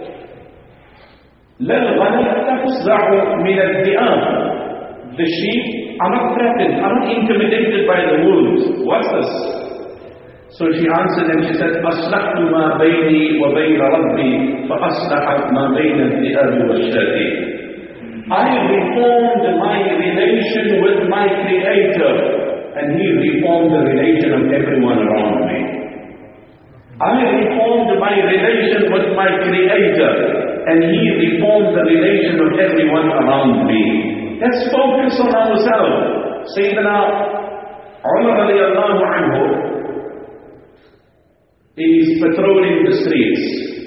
لَلْغَنَمْ تَفْزَعُ مِنَ الذِّئَامِ. The sheep are not threatened, are not intimidated by the wolves. What's this? So she answered and she said, أَصْلَحْتُ مَا بَيْنِي وَبَيْنَ رَبِّي فَأَصْلَحَ مَا بَيْنَ الذِّئَابِ وَالشَّاةِ. I reformed my relation with my Creator, and He reformed the relation of everyone around me. I reformed my relation with my Creator, and He reformed the relation of everyone around me. Let's focus on ourselves. Sayyidina Umar radiallahu anhu is patrolling the streets.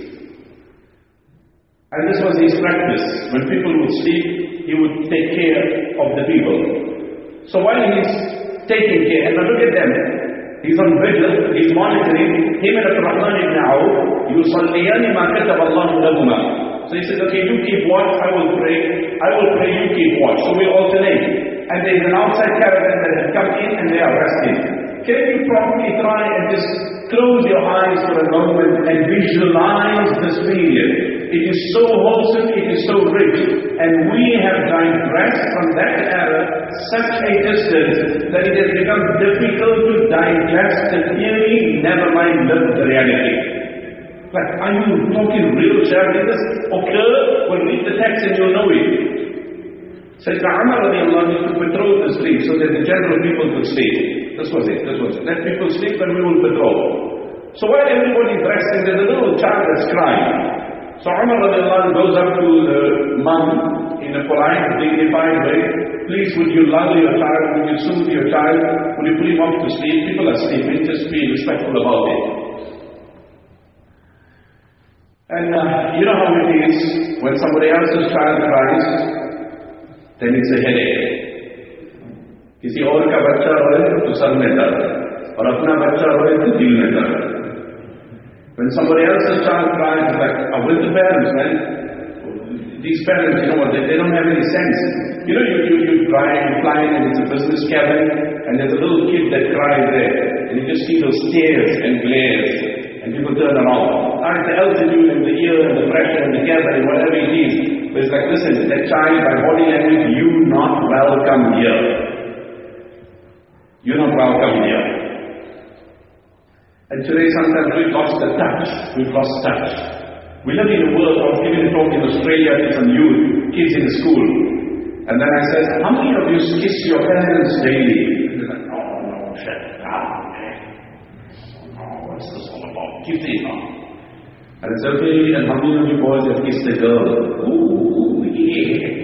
And this was his practice. When people would sleep, he would take care of the people. So while he's taking care, and now look at them, he's on vigil, he's monitoring, him and Abdurrahman ibn Awf, يُصَلِّيَانِ مَا كَتَبَ اللَّهُ لَهُمَا. So he said, okay, you keep watch, I will pray, I will pray, you keep watch. So we alternate. And there's an outside caravan that has come in and they are resting. Can you probably try and just close your eyes for a moment and visualize this period? It is so wholesome, it is so rich. And we have digressed from that era such a distance that it has become difficult to digest the theory, never mind live the reality. Like, are you talking real share? Did this occur? Well, read the text and you'll know it. Sayyidina Umar radiallahu anhu used to patrol the streets so that the general people could sleep. This was it, this was it. Let people sleep and we will patrol. So while everybody is resting, there's a little child that's crying. So Umar radiallahu anhu goes up to the mom in a polite, dignified way. Please, would you lull your child? Would you soothe your child? Would you put him off to sleep? People are sleeping, just be respectful about it. And uh, you know how it is when somebody else's child cries. then it's a headache. किसी और का बच्चा रोए तो sir में दर्द, और अपना बच्चा रोए तो दिल में दर्द. When somebody else's child cries, it's like, oh, with the parents, man. These parents, you know what, they, they don't have any sense. You know, you, you, you fly, you fly in and it's a business cabin, and there's a little kid that cries there, and you just see those stares and glares, and people turn around. Now it's the altitude and the ear and the pressure and the cabin and whatever it is. But it's like, listen, that child, by body language, you not welcome here. You're not welcome here. And today sometimes we've lost the touch. We've lost touch. We live in a world of giving a talk in Australia to some youth, kids in school. And then I said, how many of you kiss your parents daily? And they're like, oh no, shut up, man. Oh, what's this all about? Keep it on. And I said, okay, and how many of you boys have kissed a girl? Ooh, yeah.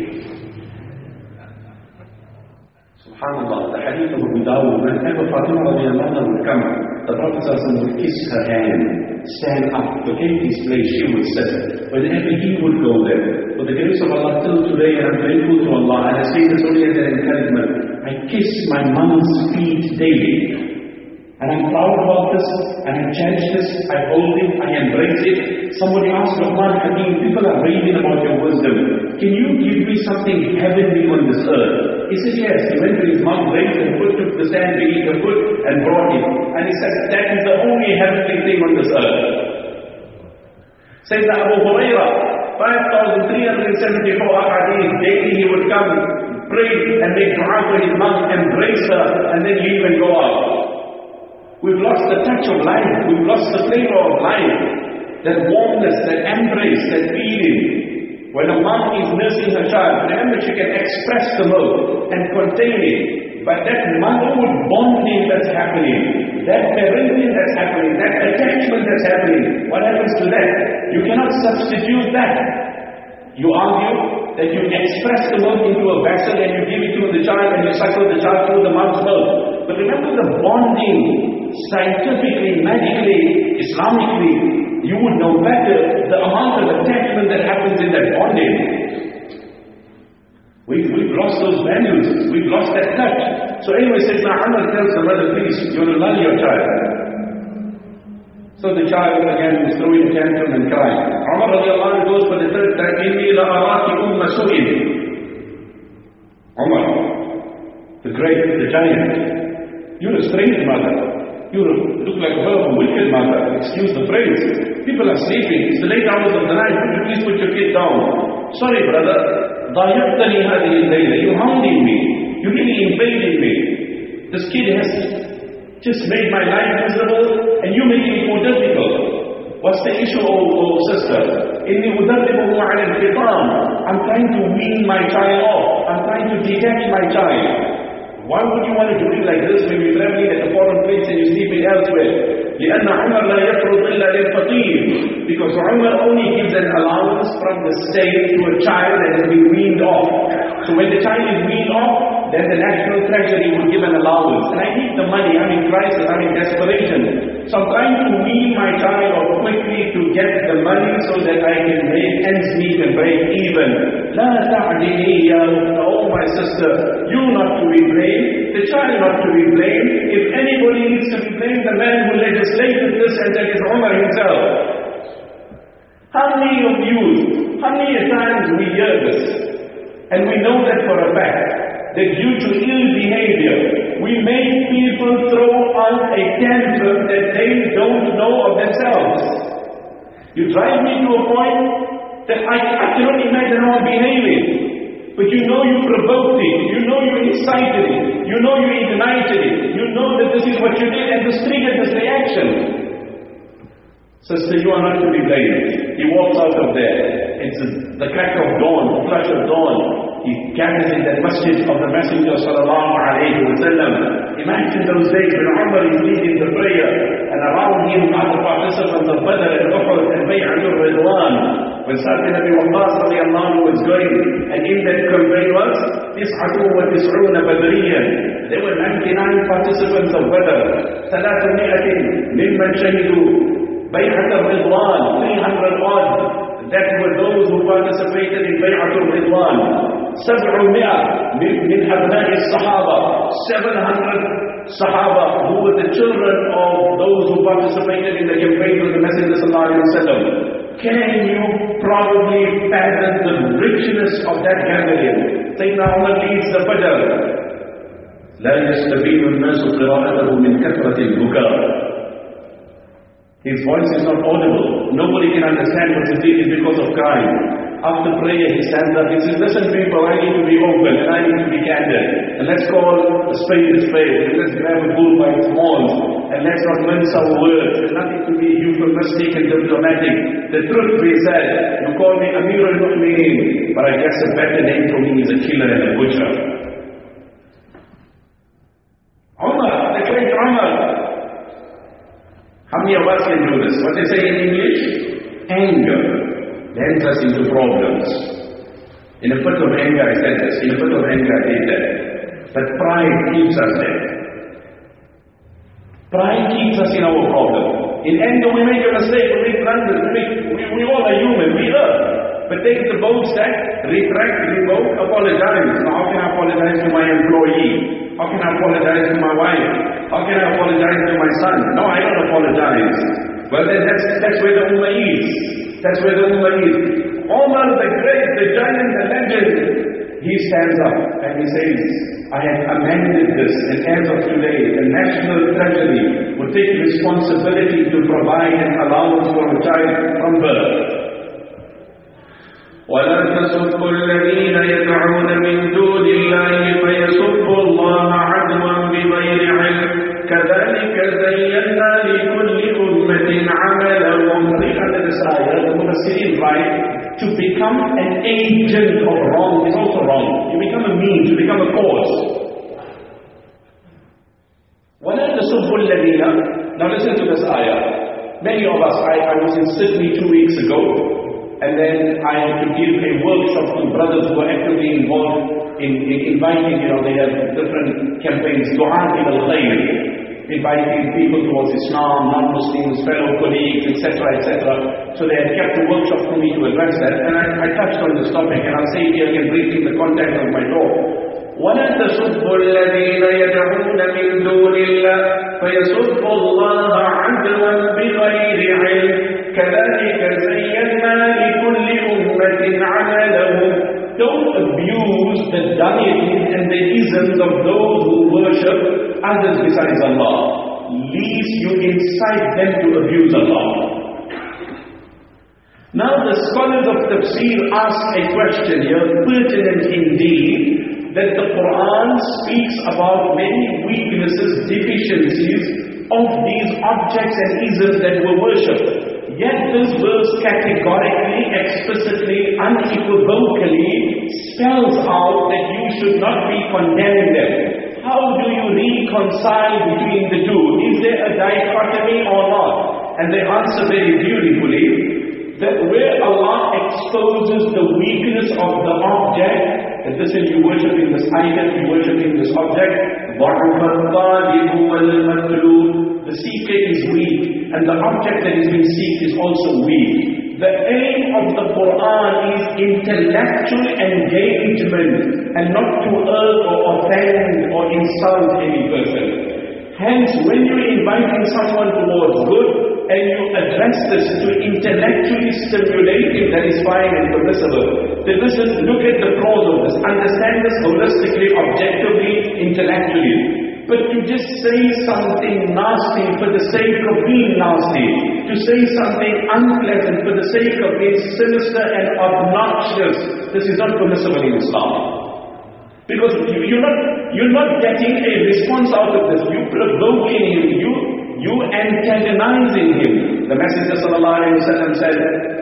SubhanAllah, the hadith of Abu Dawud, whenever Fatima radiallahu anha would come, the Prophet would kiss her hand, stand up, forget his place, she would sit. Whenever he would go there, for the grace of Allah till today, and I'm grateful to Allah, and I say this only as an encouragement, I kiss my mom's feet daily. And I'm proud about this, and I cherish this, I hold it, I embrace it. Somebody asked Rahman Hakim, people are raving about your wisdom. Can you give me something heavenly on this earth? He said yes. He went to his mouth, raised and put took the sand beneath the foot and brought it. And he said, that is the only heavenly thing on this earth. Sayyidina Abu Hurairah, five thousand three hundred seventy-four ahadith, daily he would come, pray and make dua for his mom, embrace her, and then leave and go out. We've lost the touch of life. We've lost the flavor of life. That warmness, that embrace, that feeling. When a mom is nursing her child, remember she can express the milk and contain it. But that motherhood bonding that's happening, that parenting that's happening, that attachment that's happening, what happens to that? You cannot substitute that. You argue that you express the milk into a vessel and you give it to the child and you suckle the child through the mom's milk. But remember the bonding. Scientifically, medically, Islamically, you would know better the amount of attachment that happens in that bonding. We've, we've lost those values. We've lost that touch. So anyway, says, now Umar tells the mother, please, you want to love your child. So the child again is throwing a tantrum and crying. Umar radiallahu anhu goes for the third time, Inni la araki umma su'in. Umar, the great, the giant, you're a strange mother. You look like a very wicked mother. Excuse the phrase. People are sleeping. It's the late hours of the night. Would you please put your kid down? Sorry, brother. ضَيَقْتَنِي هَذِهِ اللَّيْلَ. You're hounding me. You really invaded me. This kid has just made my life miserable and you making it more difficult. What's the issue, oh, oh sister? إِنِّي أُدَرِّبُهُ عَلَى الْفِطَامِ. I'm trying to wean my child off. I'm trying to detach my child. Why would you want to do it like this when you're traveling at a foreign place and you're sleeping elsewhere? لأن عمر لا يفرض إلا للفقير. Because Umar only gives an allowance from the state to a child that has been weaned off. So when the child is weaned off, then the national treasury will give an allowance. And I need the money, I'm in crisis, I'm in desperation. So I'm trying to wean my child off quickly to get the money so that I can make ends meet and break even. لا تعدني يا أخت, oh my sister, you not to be blamed, the child not to be blamed. If anybody needs to be blamed, the man who legislated this, and that is Umar himself. How many of you, how many times we hear this, and we know that for a fact, that due to ill behavior, we make people throw out a tantrum that they don't know of themselves. You drive me to a point that I, I cannot imagine how I'm behaving. But you know you provoked it, you know you incited it, you know you ignited it, you know that this is what you did and this triggered this reaction. Sister, you are not to be blamed. He walks out of there. It's the crack of dawn, the flush of dawn. He gathers in that masjid of the Messenger sallallahu alayhi wa sallam. Imagine those days when Umar is leading the prayer and around him are the participants of Badr and Uhud and Bay'atul Ridwan. When Sa'd ibn Abi Waqqas radiallahu anhu was going, and in that convey was tis'atu wa tis'una Badriyan. There were ninety-nine participants of Badr. ثلاثمائة ممن شهدوا Bay'atul Ridwan, three hundred odd that were those who participated in Bay'atul Ridwan. سبعمائة من أبناء الصحابة, seven hundred Sahaba who were the children of those who participated in the campaign of the Messenger sallallahu alaihi wasallam. Can you probably fathom the richness of that gathering? Sayyidina Umar leads the Fajr. لا يستبين الناس قراءته من كثرة البكاء. His voice is not audible. Nobody can understand what he's doing because of crying. After prayer, he stands up. He says, listen people, I need to be open and I need to be candid. And let's call a spade a spade. And let's grab a bull by its horns. And let's not mince our words. There's nothing to be euphemistic and diplomatic. The truth be said, you call me Amir al-Mu'mineen, but I guess a better name for me is a killer and a butcher. Umar, the great Umar. How many of us can do this? What they say in English? Anger lands us into problems. In a fit of anger I said this, in a fit of anger I did that. But pride keeps us there. Pride keeps us in our problem. In anger we make a mistake, we make blunders, we, make, we, we all are human, we err. But take the bold step, retract, revoke, apologize. Now how can I apologize to my employee? How can I apologize to my wife? How can I apologize to my son? No, I don't apologize. Well then that's, that's where the Ummah is. That's where the Ummah is. Umar the great, the giant, the legend, he stands up and he says, I have amended this, and as of today, the National Treasury will take responsibility to provide an allowance for a child from birth. ولا تسبوا الذين يدعون من دون الله فيسبوا الله عدوا بغير علم كذلك زينا لكل أمة عملهم. Under this ayah, the Mufassirin write, to become an agent of wrong is also wrong. You become a means, you become a cause. ولا تسبوا الذين. Now listen to this ayah. Many of us, I, I was in Sydney two weeks ago. And then I had to give a workshop to brothers who are actively involved in, in inviting, you know, they have different campaigns, Du'at ila al-Khayr, inviting people towards Islam, non-Muslims, fellow colleagues, et cetera, et cetera. So they had kept a workshop for me to address that. And I, I touched on this topic, and I'll say it here again briefly in the context of my talk. وَلَا تَسُبُّوا الَّذِينَ يَدْعُونَ مِن دُونِ اللَّهِ فَيَسُبُّوا اللَّهَ عَدْوًا بِغَيْرِ عِلْمٍ كَذَلِكَ زَيَّنَّا لِكُلِّ أُمَّةٍ عَمَلَهُمْ. Don't abuse the deities and the isms of those who worship others besides Allah, lest you incite them to abuse Allah. Now the scholars of Tafsir ask a question here, pertinent indeed, that the Quran speaks about many weaknesses, deficiencies of these objects and isms that were worshipped. Yet this verse categorically, explicitly, unequivocally spells out that you should not be condemning them. How do you reconcile between the two? Is there a dichotomy or not? And they answer very beautifully that where Allah exposes the weakness of the object, that listen, you worship in this item, you worship in this object, the seeker is weak, and the object that is being sought is also weak. The aim of the Quran is intellectual engagement and not to hurt or offend or insult any person. Hence, when you're inviting someone towards good and you address this to intellectually stimulate him, that is fine and permissible. Then listen, look at the pros of this. Understand this holistically, objectively, intellectually. But to just say something nasty for the sake of being nasty, to say something unpleasant for the sake of being sinister and obnoxious, this is not permissible in Islam. Because you're not, you're not getting a response out of this. You provoking him, you, you antagonizing him. The Messenger sallallahu alayhi wa sallam said,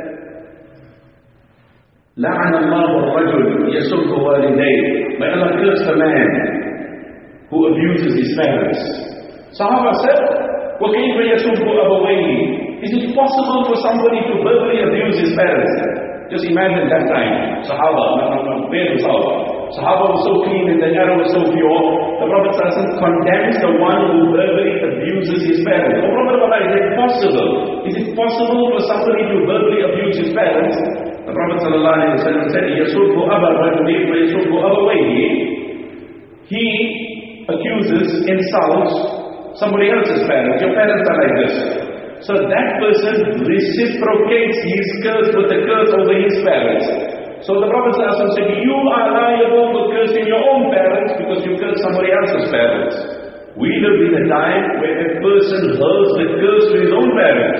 لَعَنَ اللَّهُ الرَّجُلُ يَسُبُّ وَالِدَيْهِ. May Allah curse the man who abuses his parents. Sahaba said, وَكَيْفَ يَسُبُّ أَبَوَيْهِ. Is it possible for somebody to verbally abuse his parents? Just imagine that time. Sahaba, no, no, no, bear this out. Sahaba was so clean and the era was so pure. The Prophet ﷺ condemns the one who verbally abuses his parents. Oh Prophet Allah, is it possible? Is it possible for somebody to verbally abuse his parents? The Prophet ﷺ said, يَسُبُّ أَبَا الرَّجُلِ وَيَسُبُّ أَبَوَيْهِ. He accuses, insults somebody else's parents. Your parents are like this. So that person reciprocates his curse with a curse over his parents. So the Prophet ﷺ said, you are liable for cursing your own parents because you cursed somebody else's parents. We live in a time where a person hurls the curse to his own parents.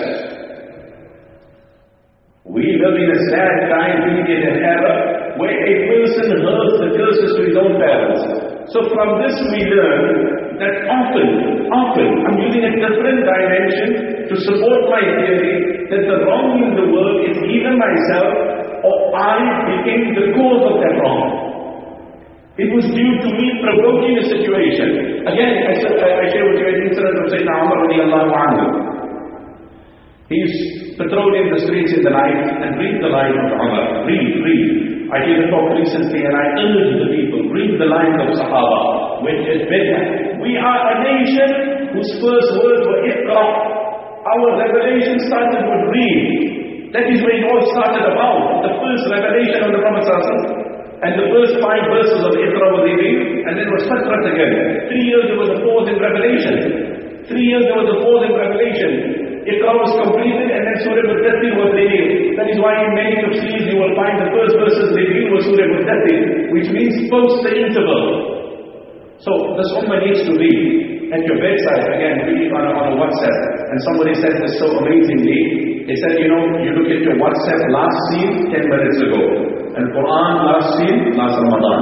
We live in a sad time, we in an era where a person hurls the curses to his own parents. So from this we learn that often, often, I'm using a different dimension to support my theory that the wrong in the world is either myself or I became the cause of that wrong. It was due to me provoking a situation. Again, I, I share with you an incident of Sayyidina Umar radiallahu anhu. He's patrolling the streets in the night, and read the line of Umar. Read, read. I gave a talk recently and I urge the people, read the lines of Sahaba, which is better. We are a nation whose first words were Iqra. Our revelation started with read. That is where it all started about. The first revelation of the Prophet ﷺ. And the first five verses of Iqra was revealed, and then was Fatrat again. Three years there was a pause in revelation. Three years there was a pause in revelation. Iqra was completed and then Surah Mudaththir was revealed. That is why in many tafseers you will find the first verses revealed was Surah Mudaththir, which means post the interval. So this ummah needs to be at your bedside, again, reading on a, on a WhatsApp. And somebody said this so amazingly. They said, you know, you look at your WhatsApp last seen ten minutes ago. And Quran last seen last Ramadan.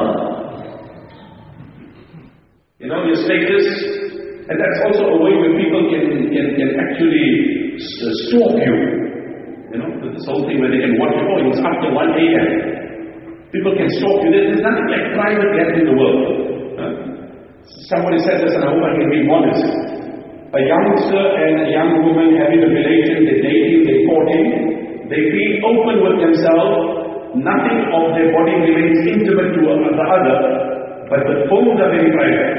You know, your status. And that's also a way where people can, can, can actually stalk you. You know, this whole thing where they can watch, oh, it's after one A M People can stalk you. There's nothing like private yet in the world. Huh? Somebody said this, and I hope I can be honest. A youngster and a young woman having a relation, they're dating, they're courting, they feel open with themselves. Nothing of their body remains intimate to the other, but the phones are very private.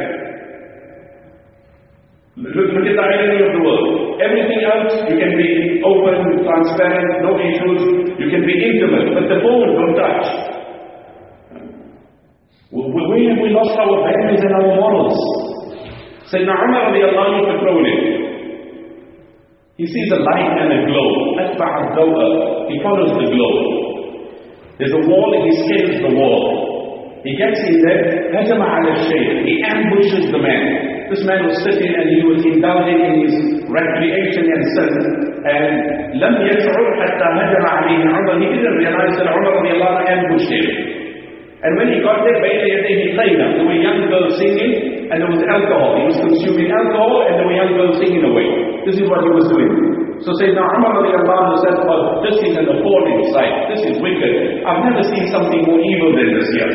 Look, look at the irony of the world. Everything else, you can be open, transparent, no issues, you can be intimate, but the phone, don't touch. Where have we lost our values and our morals? Sayyidina Umar radiallahu anhu patrolling. He sees a light and a glow. Atba' al-daw'a. He follows the glow. There's a wall, he scales the wall. He gets in there, hajama ala shaykh. He ambushes the man. This man was sitting and he was indulging in his recreation and sin. And lam yash'ur hatta hajama alayhi Umar. He didn't realize that Umar radiallahu anhu ambushed him. And when he got there, bayna yadayhi khayna. There were young girls singing and there was alcohol. He was consuming alcohol and there were young girls singing away. This is what he was doing. So Sayyidina Umar radiallahu anhu said, well, this is an appalling sight. This is wicked. I've never seen something more evil than this here.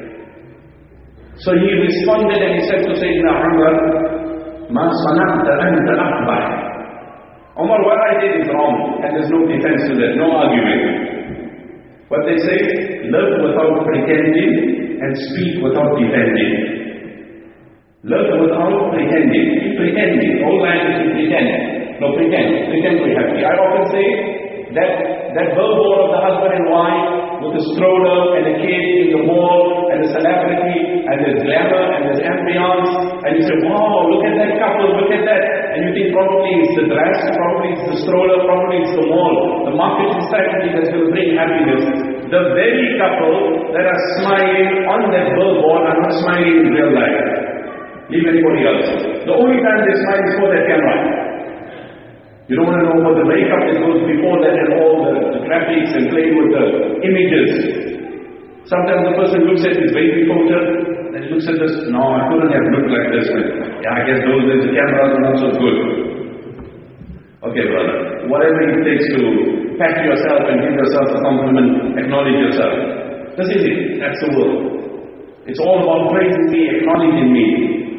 So he responded and he said to Sayyidina Umar, Ma sana'ta anta akbar. Umar, what I did is wrong. And there's no defense to that, no argument. What they say, live without pretending and speak without defending. Live without pretending. Keep pretending. All life is pretend. No, pretend. Pretend we're happy. I often say that that billboard of the husband and wife with the stroller and the kid in the mall and the celebrity and there's glamour and there's ambience and you say, wow, look at that couple, look at that. And you think probably it's the dress, probably it's the stroller, probably it's the mall. The marketing strategy that's going to bring happiness. The very couple that are smiling on that billboard are not smiling in real life. Leave anybody else. The only time they smile is for their camera. You don't want to know about the makeup that goes before that and all the, the graphics and playing with the images. Sometimes the person looks at his baby photo and he looks at this, no, I couldn't have looked like this. Yeah, I guess those days the cameras are not so good. Okay, brother. Whatever it takes to pat yourself and give yourself a compliment, acknowledge yourself. This is it. That's the world. It's all about praising me, acknowledging me.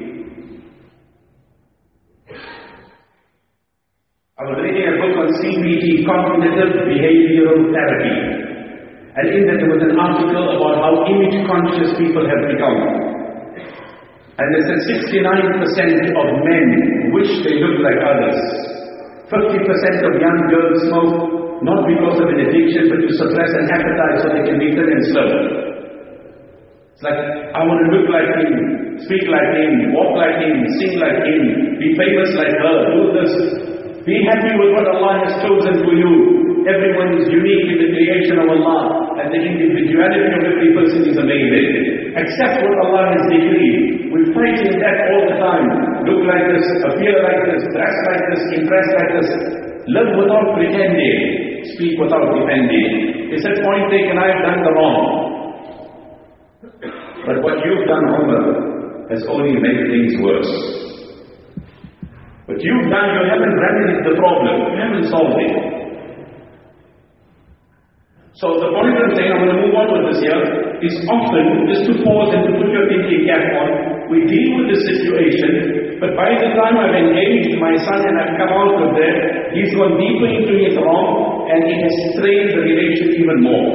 I was reading a book on C B T, Cognitive Behavioral Therapy. And in that there was an article about how image conscious people have become. And they said sixty-nine percent of men wish they look like others. fifty percent of young girls smoke, not because of an addiction, but to suppress an appetite so they can be thin and slow. It's like, I want to look like him, speak like him, walk like him, sing like him, be famous like her, do this. Be happy with what Allah has chosen for you. Everyone is unique in the creation of Allah, and the individuality of every person is amazing. Accept what Allah has decreed. We're fighting that all the time. Look like this, appear like this, dress like this, impress like this. Live without pretending. Speak without defending. It's a point taken, I have done the wrong. But what you've done, Umar, has only made things worse. What you've done, you haven't remedied the problem. You haven't solved it. So the point I'm saying, I'm going to move on with this here, is often, just to pause and to put your thinking cap on, we deal with the situation, but by the time I've engaged my son and I've come out of there, he's gone deeper into his wrong, and it has strained the relation even more.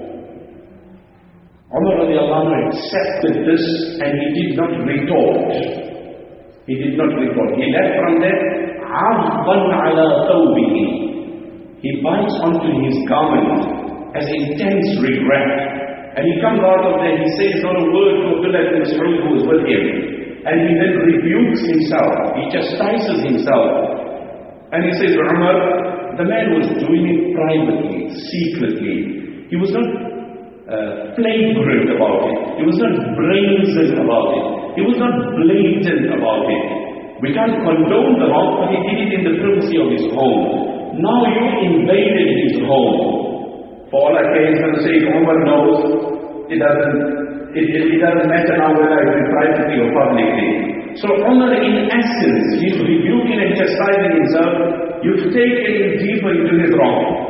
Umar radiallahu anhu accepted this, and he did not retort. He did not retort. He left from there, عَضًّا عَلَى ثَوْبِهِ. He bites onto his garment as intense regret. And he comes out of there, he says not a word to Abdullah ibn Mas'ud who was with him. And he then rebukes himself, he chastises himself. And he says, Umar, the man was doing it privately, secretly. He was not uh, flagrant about it. He was not brazen about it. He was not blatant about it. We can't condone the wrong, but he did it in the privacy of his home. Now you invaded his home. For all I care, he's going to say, Umar knows, it doesn't, it, it, it doesn't matter now whether I do it privately or publicly. So Umar, in essence, he's rebuking and chastising himself. You've taken him deeper into his wrong.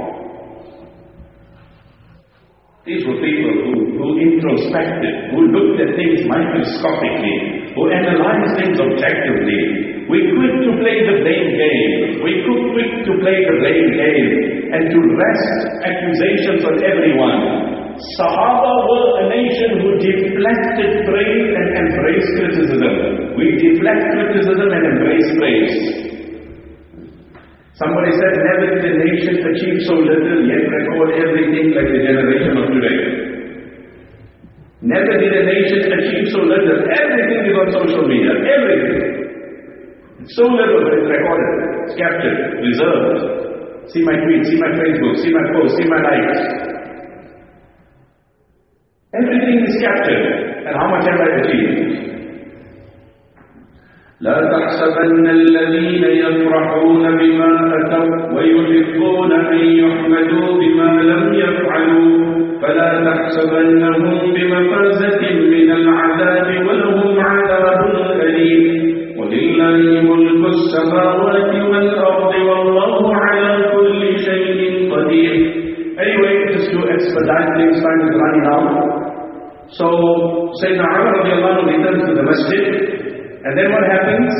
These were people who, who introspected, who looked at things microscopically, who analyzed things objectively. We quit to play the blame game. We quit to play the blame game and to rest accusations on everyone. Sahaba were a nation who deflected praise and embraced criticism. We deflect criticism and embrace praise. Somebody said, never did a nation achieve so little, yet record everything like the generation of today. Never did a nation achieve so little. Everything is on social media. Everything. It's so little, but it's recorded. It's captured, reserved. See my tweet, see my Facebook, see my post, see my likes. Everything is captured. And how much have I achieved? لا تحسبن الذين يفرحون بما أتوا ويحبون أن يحمدوا بما لم يفعلوا فلا تحسبنهم بمفازة من العذاب ولهم عذاب أليم ولله ملك السماوات والأرض والله على كل شيء قدير. Anyway, just to expedite things, time is running out. So Sayyidina Umar radiallahu anhu returns to the masjid. And then what happens?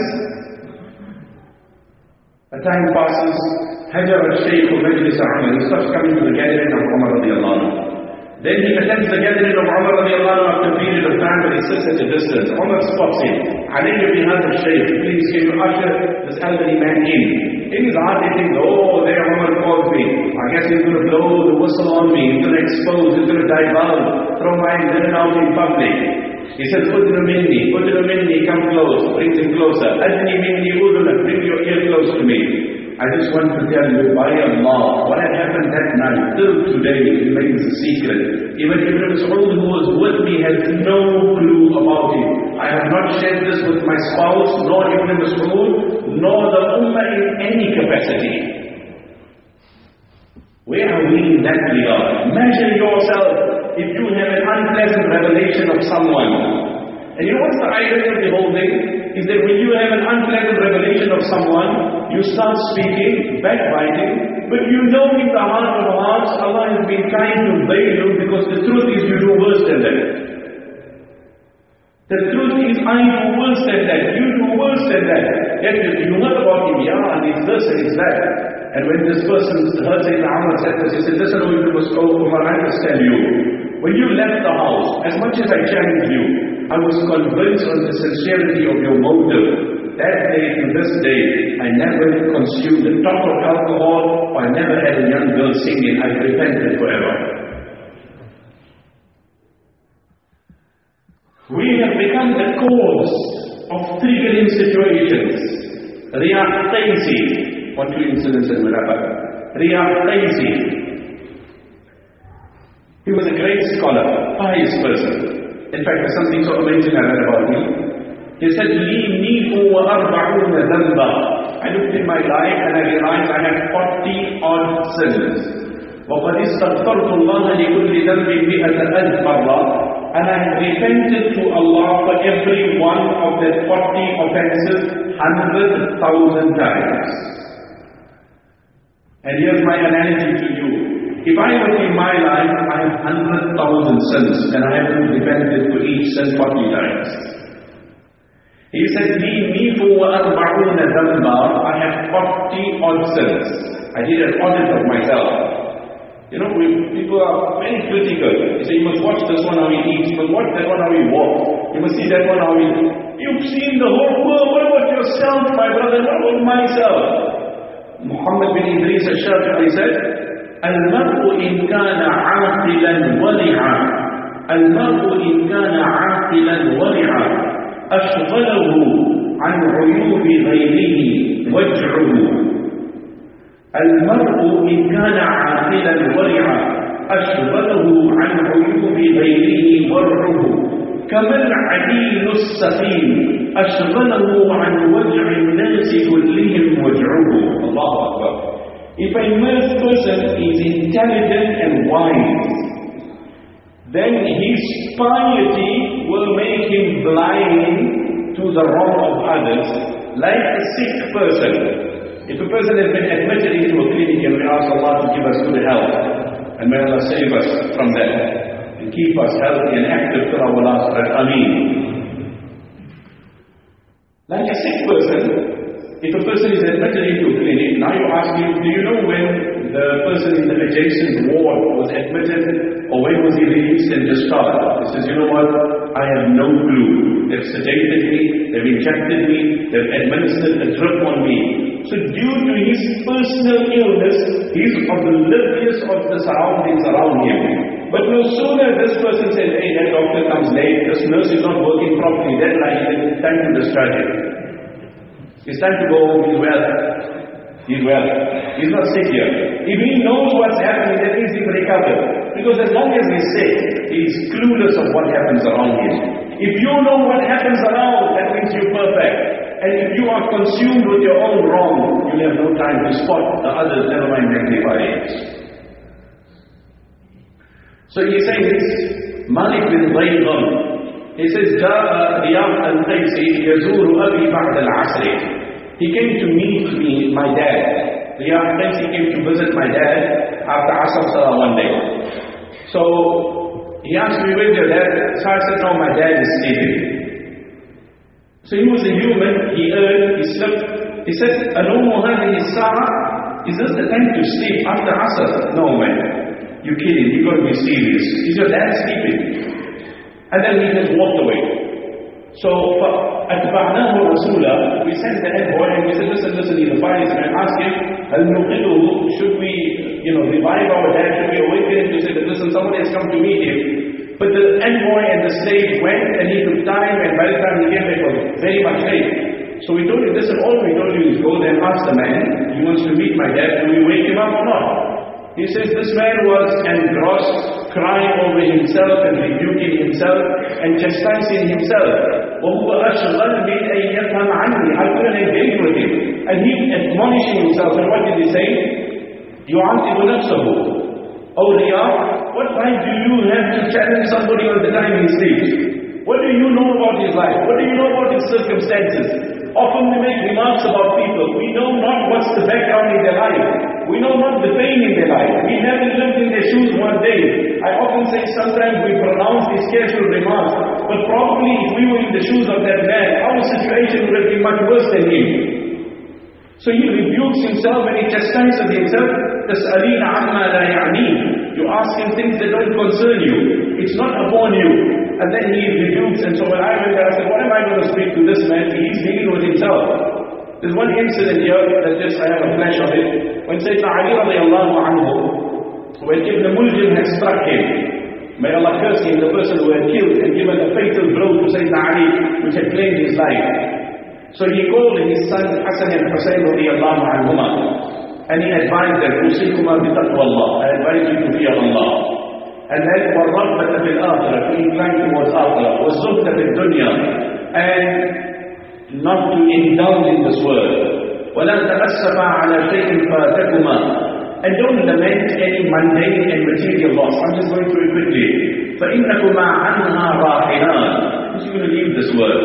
A time passes, Hajar al-Shaykh of Majlis Umar, he starts coming to the gathering of Umar radiallahu anhu. Then he attends the gathering of Umar radiallahu anhu after a period of time, but he sits at a distance. Umar spots him. Alayhi bi hadha al-Shaykh, please can you usher this elderly man in? In his heart he thinks, oh, there Umar calls me. I guess he's going to blow the whistle on me, he's going to expose, he's going to divulge, throw my linen out in public. He says, Udna minni, Udna minni, come close, brings him closer. Adni minni udna, bring your ear close to me. I just want to tell you, by Allah, what had happened that night, till today, remains a secret. Even Ibn Mas'ud, who was with me, has no clue about it. I have not shared this with my spouse, nor Ibn Mas'ud, nor the Ummah in any capacity. Where are we in that regard? Imagine yourself, if you have an unpleasant revelation of someone. And you know what's the irony of the whole thing? Is that when you have an unpleasant revelation of someone, you start speaking, backbiting, but you know in the heart of hearts, Allah has been kind to veil you because the truth is you do worse than that. The truth is I do worse than that. You do worse than that. Yet you heard about him, yeah, and it's this and it's that. And when this person heard Sayyidina Umar said this, he said, listen, we must go, Umar, I understand you. when you left the house, as much as I challenged you, I was convinced on the sincerity of your motive. That day to this day, I never consumed a drop of alcohol, or I never had a young girl singing. I repented forever. We have become the cause of triggering situations. Riyah Qaisi, one two incidents in Maraba. Riyah Qaisi, he was a great scholar, pious person. In fact, there's something so amazing I read about him. He said, Li nifu wa arba'una dhanba. I looked in my life and I realized I had forty odd sins. وَقَدْ اسْتَغْفَرْتُ اللَّهَ لِكُلِّ ذَنْبٍ مِئَةَ أَلْفَ مَرَّةٍ. And I have repented to Allah for every one of the forty offenses hundred thousand times. And here's my analogy to you. If I look in my life, I have hundred thousand sins and I haven't repented to each sin forty times. He said, Li nifu wa arba'una dhanba. I have forty odd sins. I did an audit of myself. You know, we, people are very critical. They say, you must watch this one how he eats, you must watch that one how he walks, you must see that one how he... You've seen the whole world. What about yourself, my brother? What about myself? Muhammad bin Idris al-Shafi'i said, Al-mar'u in kana 'aqilan wari'a. Al-mar'u in kana 'aqilan wari'a. أشغله عن عيوب غيره وجعه. المرء إن كان عاقلا ورعا أشغله عن عيوب غيره ورعه. كما العديل السقيم أشغله عن وجع الناس كلهم وجعه. الله أكبر. If a person is intelligent and wise, then his piety will make him blind to the wrong of others, like a sick person. If a person has been admitted into a clinic and we ask Allah to give us good health, and may Allah save us from that, and keep us healthy and active till our last breath. Ameen. Like a sick person, if a person is admitted into a clinic, now you ask him, do you know when the person in the adjacent ward was admitted, or when was he released and discharged? He says, you know what, I have no clue. They've sedated me, they've injected me, they've administered a drip on me. So due to his personal illness, he's oblivious of the surroundings around him. But no sooner this person says, hey, that doctor comes late, this nurse is not working properly, then like, it's time to discharge him. It's time to go home, he's well. He's well. He's not sick here. If he knows what's happening, that means he's recovered. Because as long as he's sick, he's clueless of what happens around him. If you know what happens around, that means you're perfect. And if you are consumed with your own wrong, you'll have no time to spot the others, never mind magnify it. So he says, Malik bin Zaydun, he says, جاء رياض القيسي يزور أبي بعد العصر. He came to meet me, my dad. Riyad Qaisi came to visit my dad after Asr Salah one day. So he asked me, where's your dad? So I said, no, my dad is sleeping. So he was a human, he erred, he slept. He said, Anumu hadhihi as-sa'a, is this the time to sleep after Asr? No, man. You're kidding, you're going to be serious. Is your dad sleeping? And then he just walked away. So, فَأَتْبَعْنَاهُ رَسُولًا, we sent the head boy and we said, listen, listen, he's a pious man, ask him, هَلْ نُقِلُهُ, should we, you know, revive our dad, should we awaken him to say that, listen, somebody has come to meet him. But the envoy and the slave went and he took time, and by the time he came back was very much late. So we told him, listen, all we told you is go there and ask the man, he wants to meet my dad, do we wake him up or not? He says this man was engrossed, crying over himself and rebuking himself and chastising himself. وَهُوَ أَشْغَلْ مِنْ أَنْ يَفْهَمْ عَنِّي, I couldn't engage with him. And he admonishing himself, and what did he say? يُعَنْتِبُ نَفْسَهُ. Oh Riyad, what right do you have to challenge somebody all the time he sleeps? What do you know about his life? What do you know about his circumstances? Often we make remarks about people. We know not what's the background in their life. We know not the pain in their life. We haven't lived in their shoes one day. I often say sometimes we pronounce these casual remarks, but probably if we were in the shoes of that man, our situation would have been much worse than him. So he rebukes himself and he chastises himself. تَسْأَلِينَ عَمَّا لَا يَعْنِينَ. You ask him things that don't concern you. It's not upon you. And then he rebukes, and so when I went there, I said, what am I going to speak to this man? He's dealing with himself. There's one incident here that just I have a flash of it. When Sayyidina Ali radiallahu anhu, when Ibn Muljim had struck him, may Allah curse him, the person who had killed and given a fatal blow to Sayyidina Ali, which had claimed his life. So he called his son Hassan and Hussein radiallahu anhuma, and he advised them, Usikuma bi taqwa Allah, I advise you to fear Allah. And then, وَالرَّغْبَةَ فِي الْآخِرَةِ, to incline towards akhirah, وَالزُّهْدَ فِي الدُّنْيا, and not to indulge in this world. وَلَا تَأَسَّفَا عَلَى شَيْءٍ فَاتَكُمَا, and don't lament any mundane and material loss. I'm just going through it quickly. فَإِنَّكُمَا عَنْهَا رَاحِلَانِ, who's going to leave this world?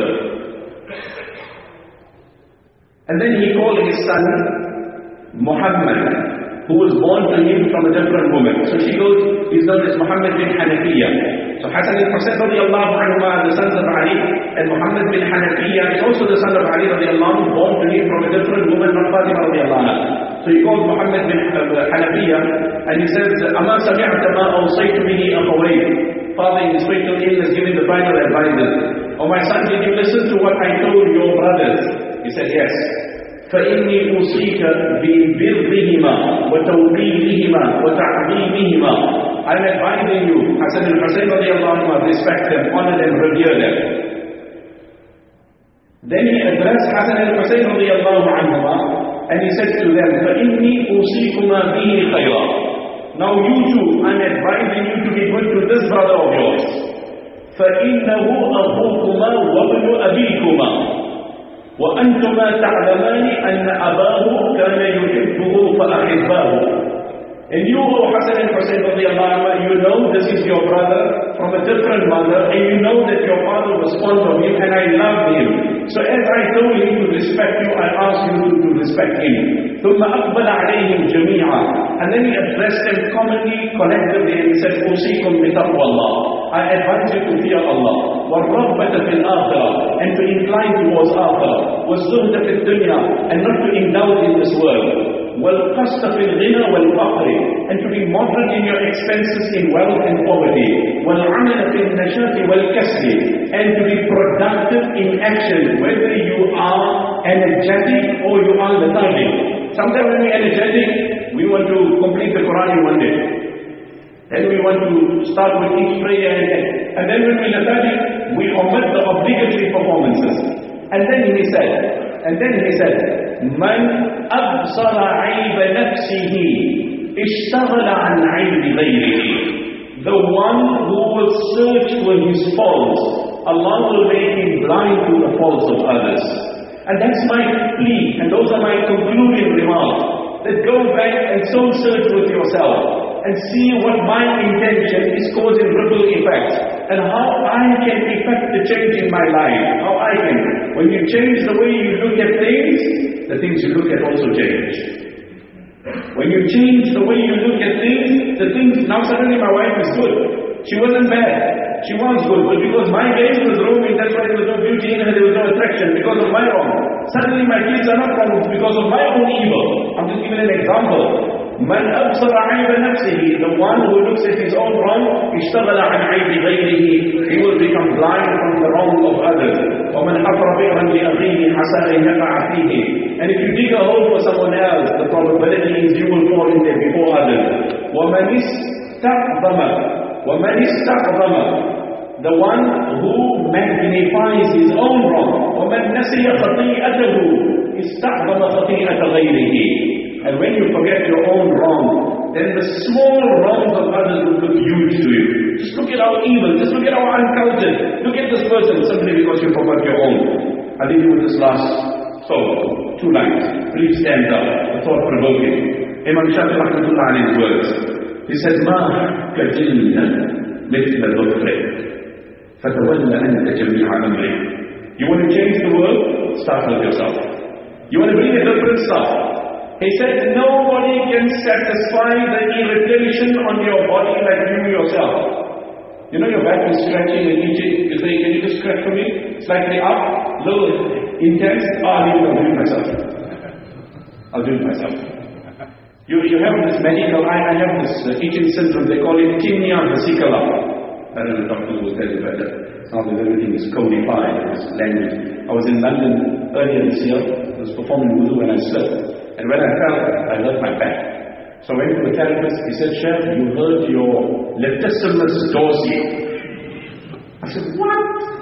And then he called his son Muhammad, who was born to him from a different woman. So she goes, he's known as Muhammad bin Hanafiya. So Hassan al-Husayn radiallahu anhu are the sons of Ali, and Muhammad bin Hanafiya is also the son of Ali radiallahu anhu, born to him from a different woman, not Fatima radiallahu anhu. So he calls Muhammad bin Hanafiya, and he says, أَمَا سَمِعْتَ مَا أَوْصَيْتُ بِهِ أَخَوَيْكَ, Father, in his spiritual illness, giving the final advices. Oh my son, did you listen to what I told your brothers? He said, yes. فإني أوصيك ببرهما وتوقيرهما وتعظيمهما. I'm advising you, Hassan al-Husayn radiallahu anhu, respect them, honor them, revere them. Then he addressed Hassan al-Husayn radiallahu anhu, and he said to them, فإني أوصيكما به خيرا. Now you two, I'm advising you to be good to this brother of yours. فإنه أخوكما وابن أبيكما. وأنتما تعلمان أن أباه كان يحبه فأحباه. And you, O Hassan and Hussein radiallahu anhu, you know this is your brother from a different mother, and you know that your father was fond of him, and I love him. So as I told him to respect you, I asked you to, to respect him. ثم أقبل عليهم جميعا. And then he addressed them commonly, collectively, and he said, أوصيكم بتقوى الله. I advise you to fear Allah. والرغبة في الآخرة, and to incline towards آخرة. والزهد في الدنيا, and not to indulge in this world. والقسط في الغنى والفقر, and to be moderate in your expenses in wealth and poverty. والعمل في النشاط والكسل, and to be productive in action, whether you are energetic or you are lethargic. Sometimes when we are energetic, we want to complete the Quran in one day. Then we want to start with each prayer, and, and then when we are lethargic, we omit the obligatory performances. And then he said, and then he said, من أبصر عيب نفسه اشتغل عن عيب غيره. The one who will search for his faults, Allah will make him blind to the faults of others. And that's my plea, and those are my concluding remarks. That go back and soul search with yourself, and see what my intention is causing ripple effects, and how I can effect the change in my life. How I can. When you change the way you look at things, the things you look at also change. When you change the way you look at things, the things, now suddenly my wife is good. She wasn't bad. She was good, but because my gaze was roaming, that's why there was no beauty in her, there was no attraction, because of my wrong. Suddenly my kids are not wrong because of my own evil. I'm just giving an example. من أبصر عيب نفسه, the one who looks at his own wrong, اشتغل عن عيب غيره, he will become blind from the wrong of others. ومن حفر بئرا لأخيه حسى أن يقع فيه. And if you dig a hole for someone else, the probability is you will fall in there before others. ومن استعظم, ومن استعظم, the one who magnifies his own wrong. ومن نسي خطيئته استعظم خطيئة غيره. And when you forget your own wrong, then the small wrongs of others will look huge to you. Just look at our evil, just look at our uncultured. Look at this person simply because you forgot your own. I'll leave you with this last song, two lines. Please stand up, a thought provoking. Imam Shafi rahmatullah alayhi's words. He says, مَا كَجِلْنَا مِثْلَ ذُكْرِ فَتَوَلَّ أَنْتَ جَمِيعَ أَمْرِهِ. You want to change the world? Start with yourself. You want to bring a different stuff? He said, nobody can satisfy the irritation on your body like you yourself. You know your back is scratching and itching. You say, can you just scratch for me? Slightly up, little intense. Oh, I'll do it myself. I'll do it myself. You, you have this medical, I, I have this uh, eating syndrome, they call it tinea vesicola. I don't know, doctors will tell you better. Now that everything is codified in this language. I was in London earlier this year, I was performing wudu when I slept. And when I fell, I hurt my back. So I went to the therapist, he said, Sheikh, you hurt your latissimus dorsi. I said, what?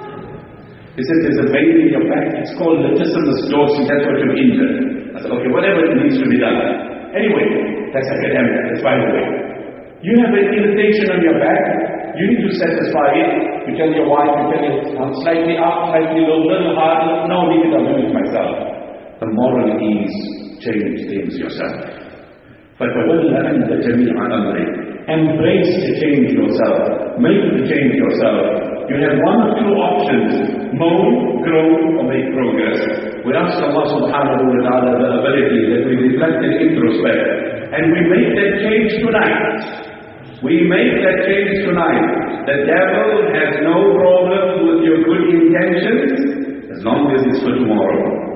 He said, there's a vein in your back, it's called latissimus dorsi, that's what you're injured. I said, okay, whatever it needs to be done. Anyway, that's academic, that's by the way. You have an irritation on your back, you need to satisfy it. You tell your wife, you tell it, I'm slightly up, slightly low, little hard, no, leave it, I'll do it myself. The moral is, change things yourself. فَتَوَلَّ أَنْتَ جَمِيعَ أَمْرِكَ. Embrace the change yourself. Make the change yourself. You have one of two options. Moan, grow, or make progress. We ask Allah subhanahu wa ta'ala the ability that we reflect and introspect. And we make that change tonight. We make that change tonight. The devil has no problem with your good intentions as long as it's for tomorrow.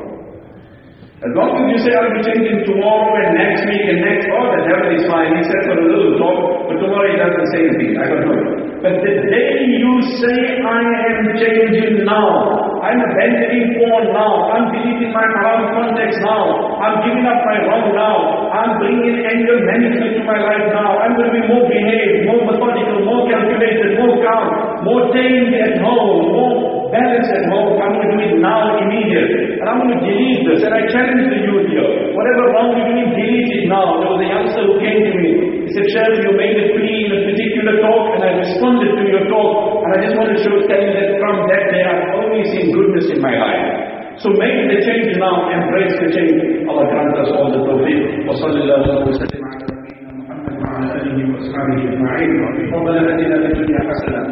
As long as you say, I'll be changing tomorrow and next week and next, oh, the devil is fine, he said for a little talk, but tomorrow he doesn't say anything, I don't know. But the day you say, I am changing now, I'm abandoning porn now, I'm deleting my haram contacts now, I'm giving up my wrong now, I'm bringing anger management to my life now, I'm going to be more behaved, more methodical, more calculated, more calm, more tamed at home, more balanced at home, I'm going to do it now, immediately. And I'm going to delete this, and I challenge the youth here. Whatever wrong you're doing, delete it now. There was a youngster who came to me. He said, Sheikh, you made a plea in a particular talk, and I responded to your talk, and I just want to show, tell you that from that day, I've only seen goodness in my life. So make the change now, embrace the change. Allah grant us all the tawfiq. Wa sallallahu wa sallam ala nabiyyina Muhammad wa ala alihi wa ashabihi ajma'in. ربنا آتنا في الدنيا حسنة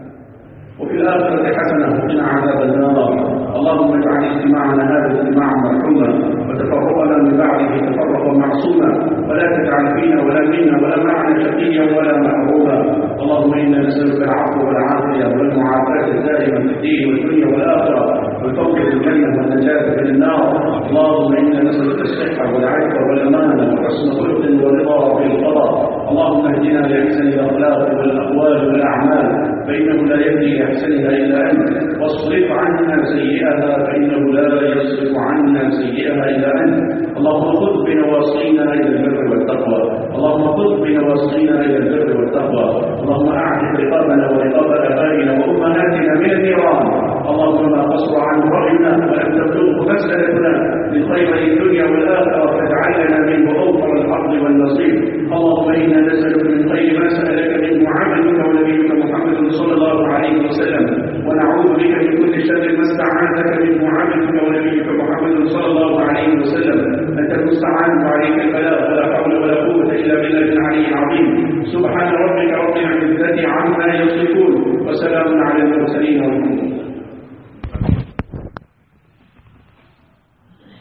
وفي الآخرة حسنة وقنا عذاب النار. اللهم اجعل اجتماعنا هذا اجتماعا مرحوما وتفرقنا من بعده تفرقا معصوما ولا تجعل فينا ولا منا ولا معنا شقيا ولا محروما. اللهم انا نسألك العفو والعافية والمعافاة الدائمة في الدين والدنيا والآخرة والفوز بالجنة والنجاة من النار. اللهم انا نسألك الصحة والعفو والأمانة وحسن خلق والرضا بالقضاء. اللهم اهدنا لأحسن الأخلاق والأقوال والأعمال فإنه لا يهدي لأحسنها إلا أنت واصرف عنا سيئها فإنه لا يصرف عنا سيئها إلا أنت. اللهم خذ بنواصينا إلى البر والتقوى. اللهم خذ بنواصينا إلى البر والتقوى. اللهم أعتق رقابنا ورقاب آبائنا وأمهاتنا من النيران. اللهم ما قصر عن رأينا ولم تبلغه مسألتنا من خير الدنيا والآخرة فاجعلنا منه أوفر الحظ والنصيب. اللهم إنا نسألك من خير ما سألك منه عبدك ونبيك محمد صلى الله عليه وسلم ونعوذ بك من كل شر ما استعاذك منه عبدك ونبيك محمد صلى الله عليه وسلم. أنت المستعان وعليك البلاغ ولا حول ولا قوة إلا بالله العلي العظيم. سبحان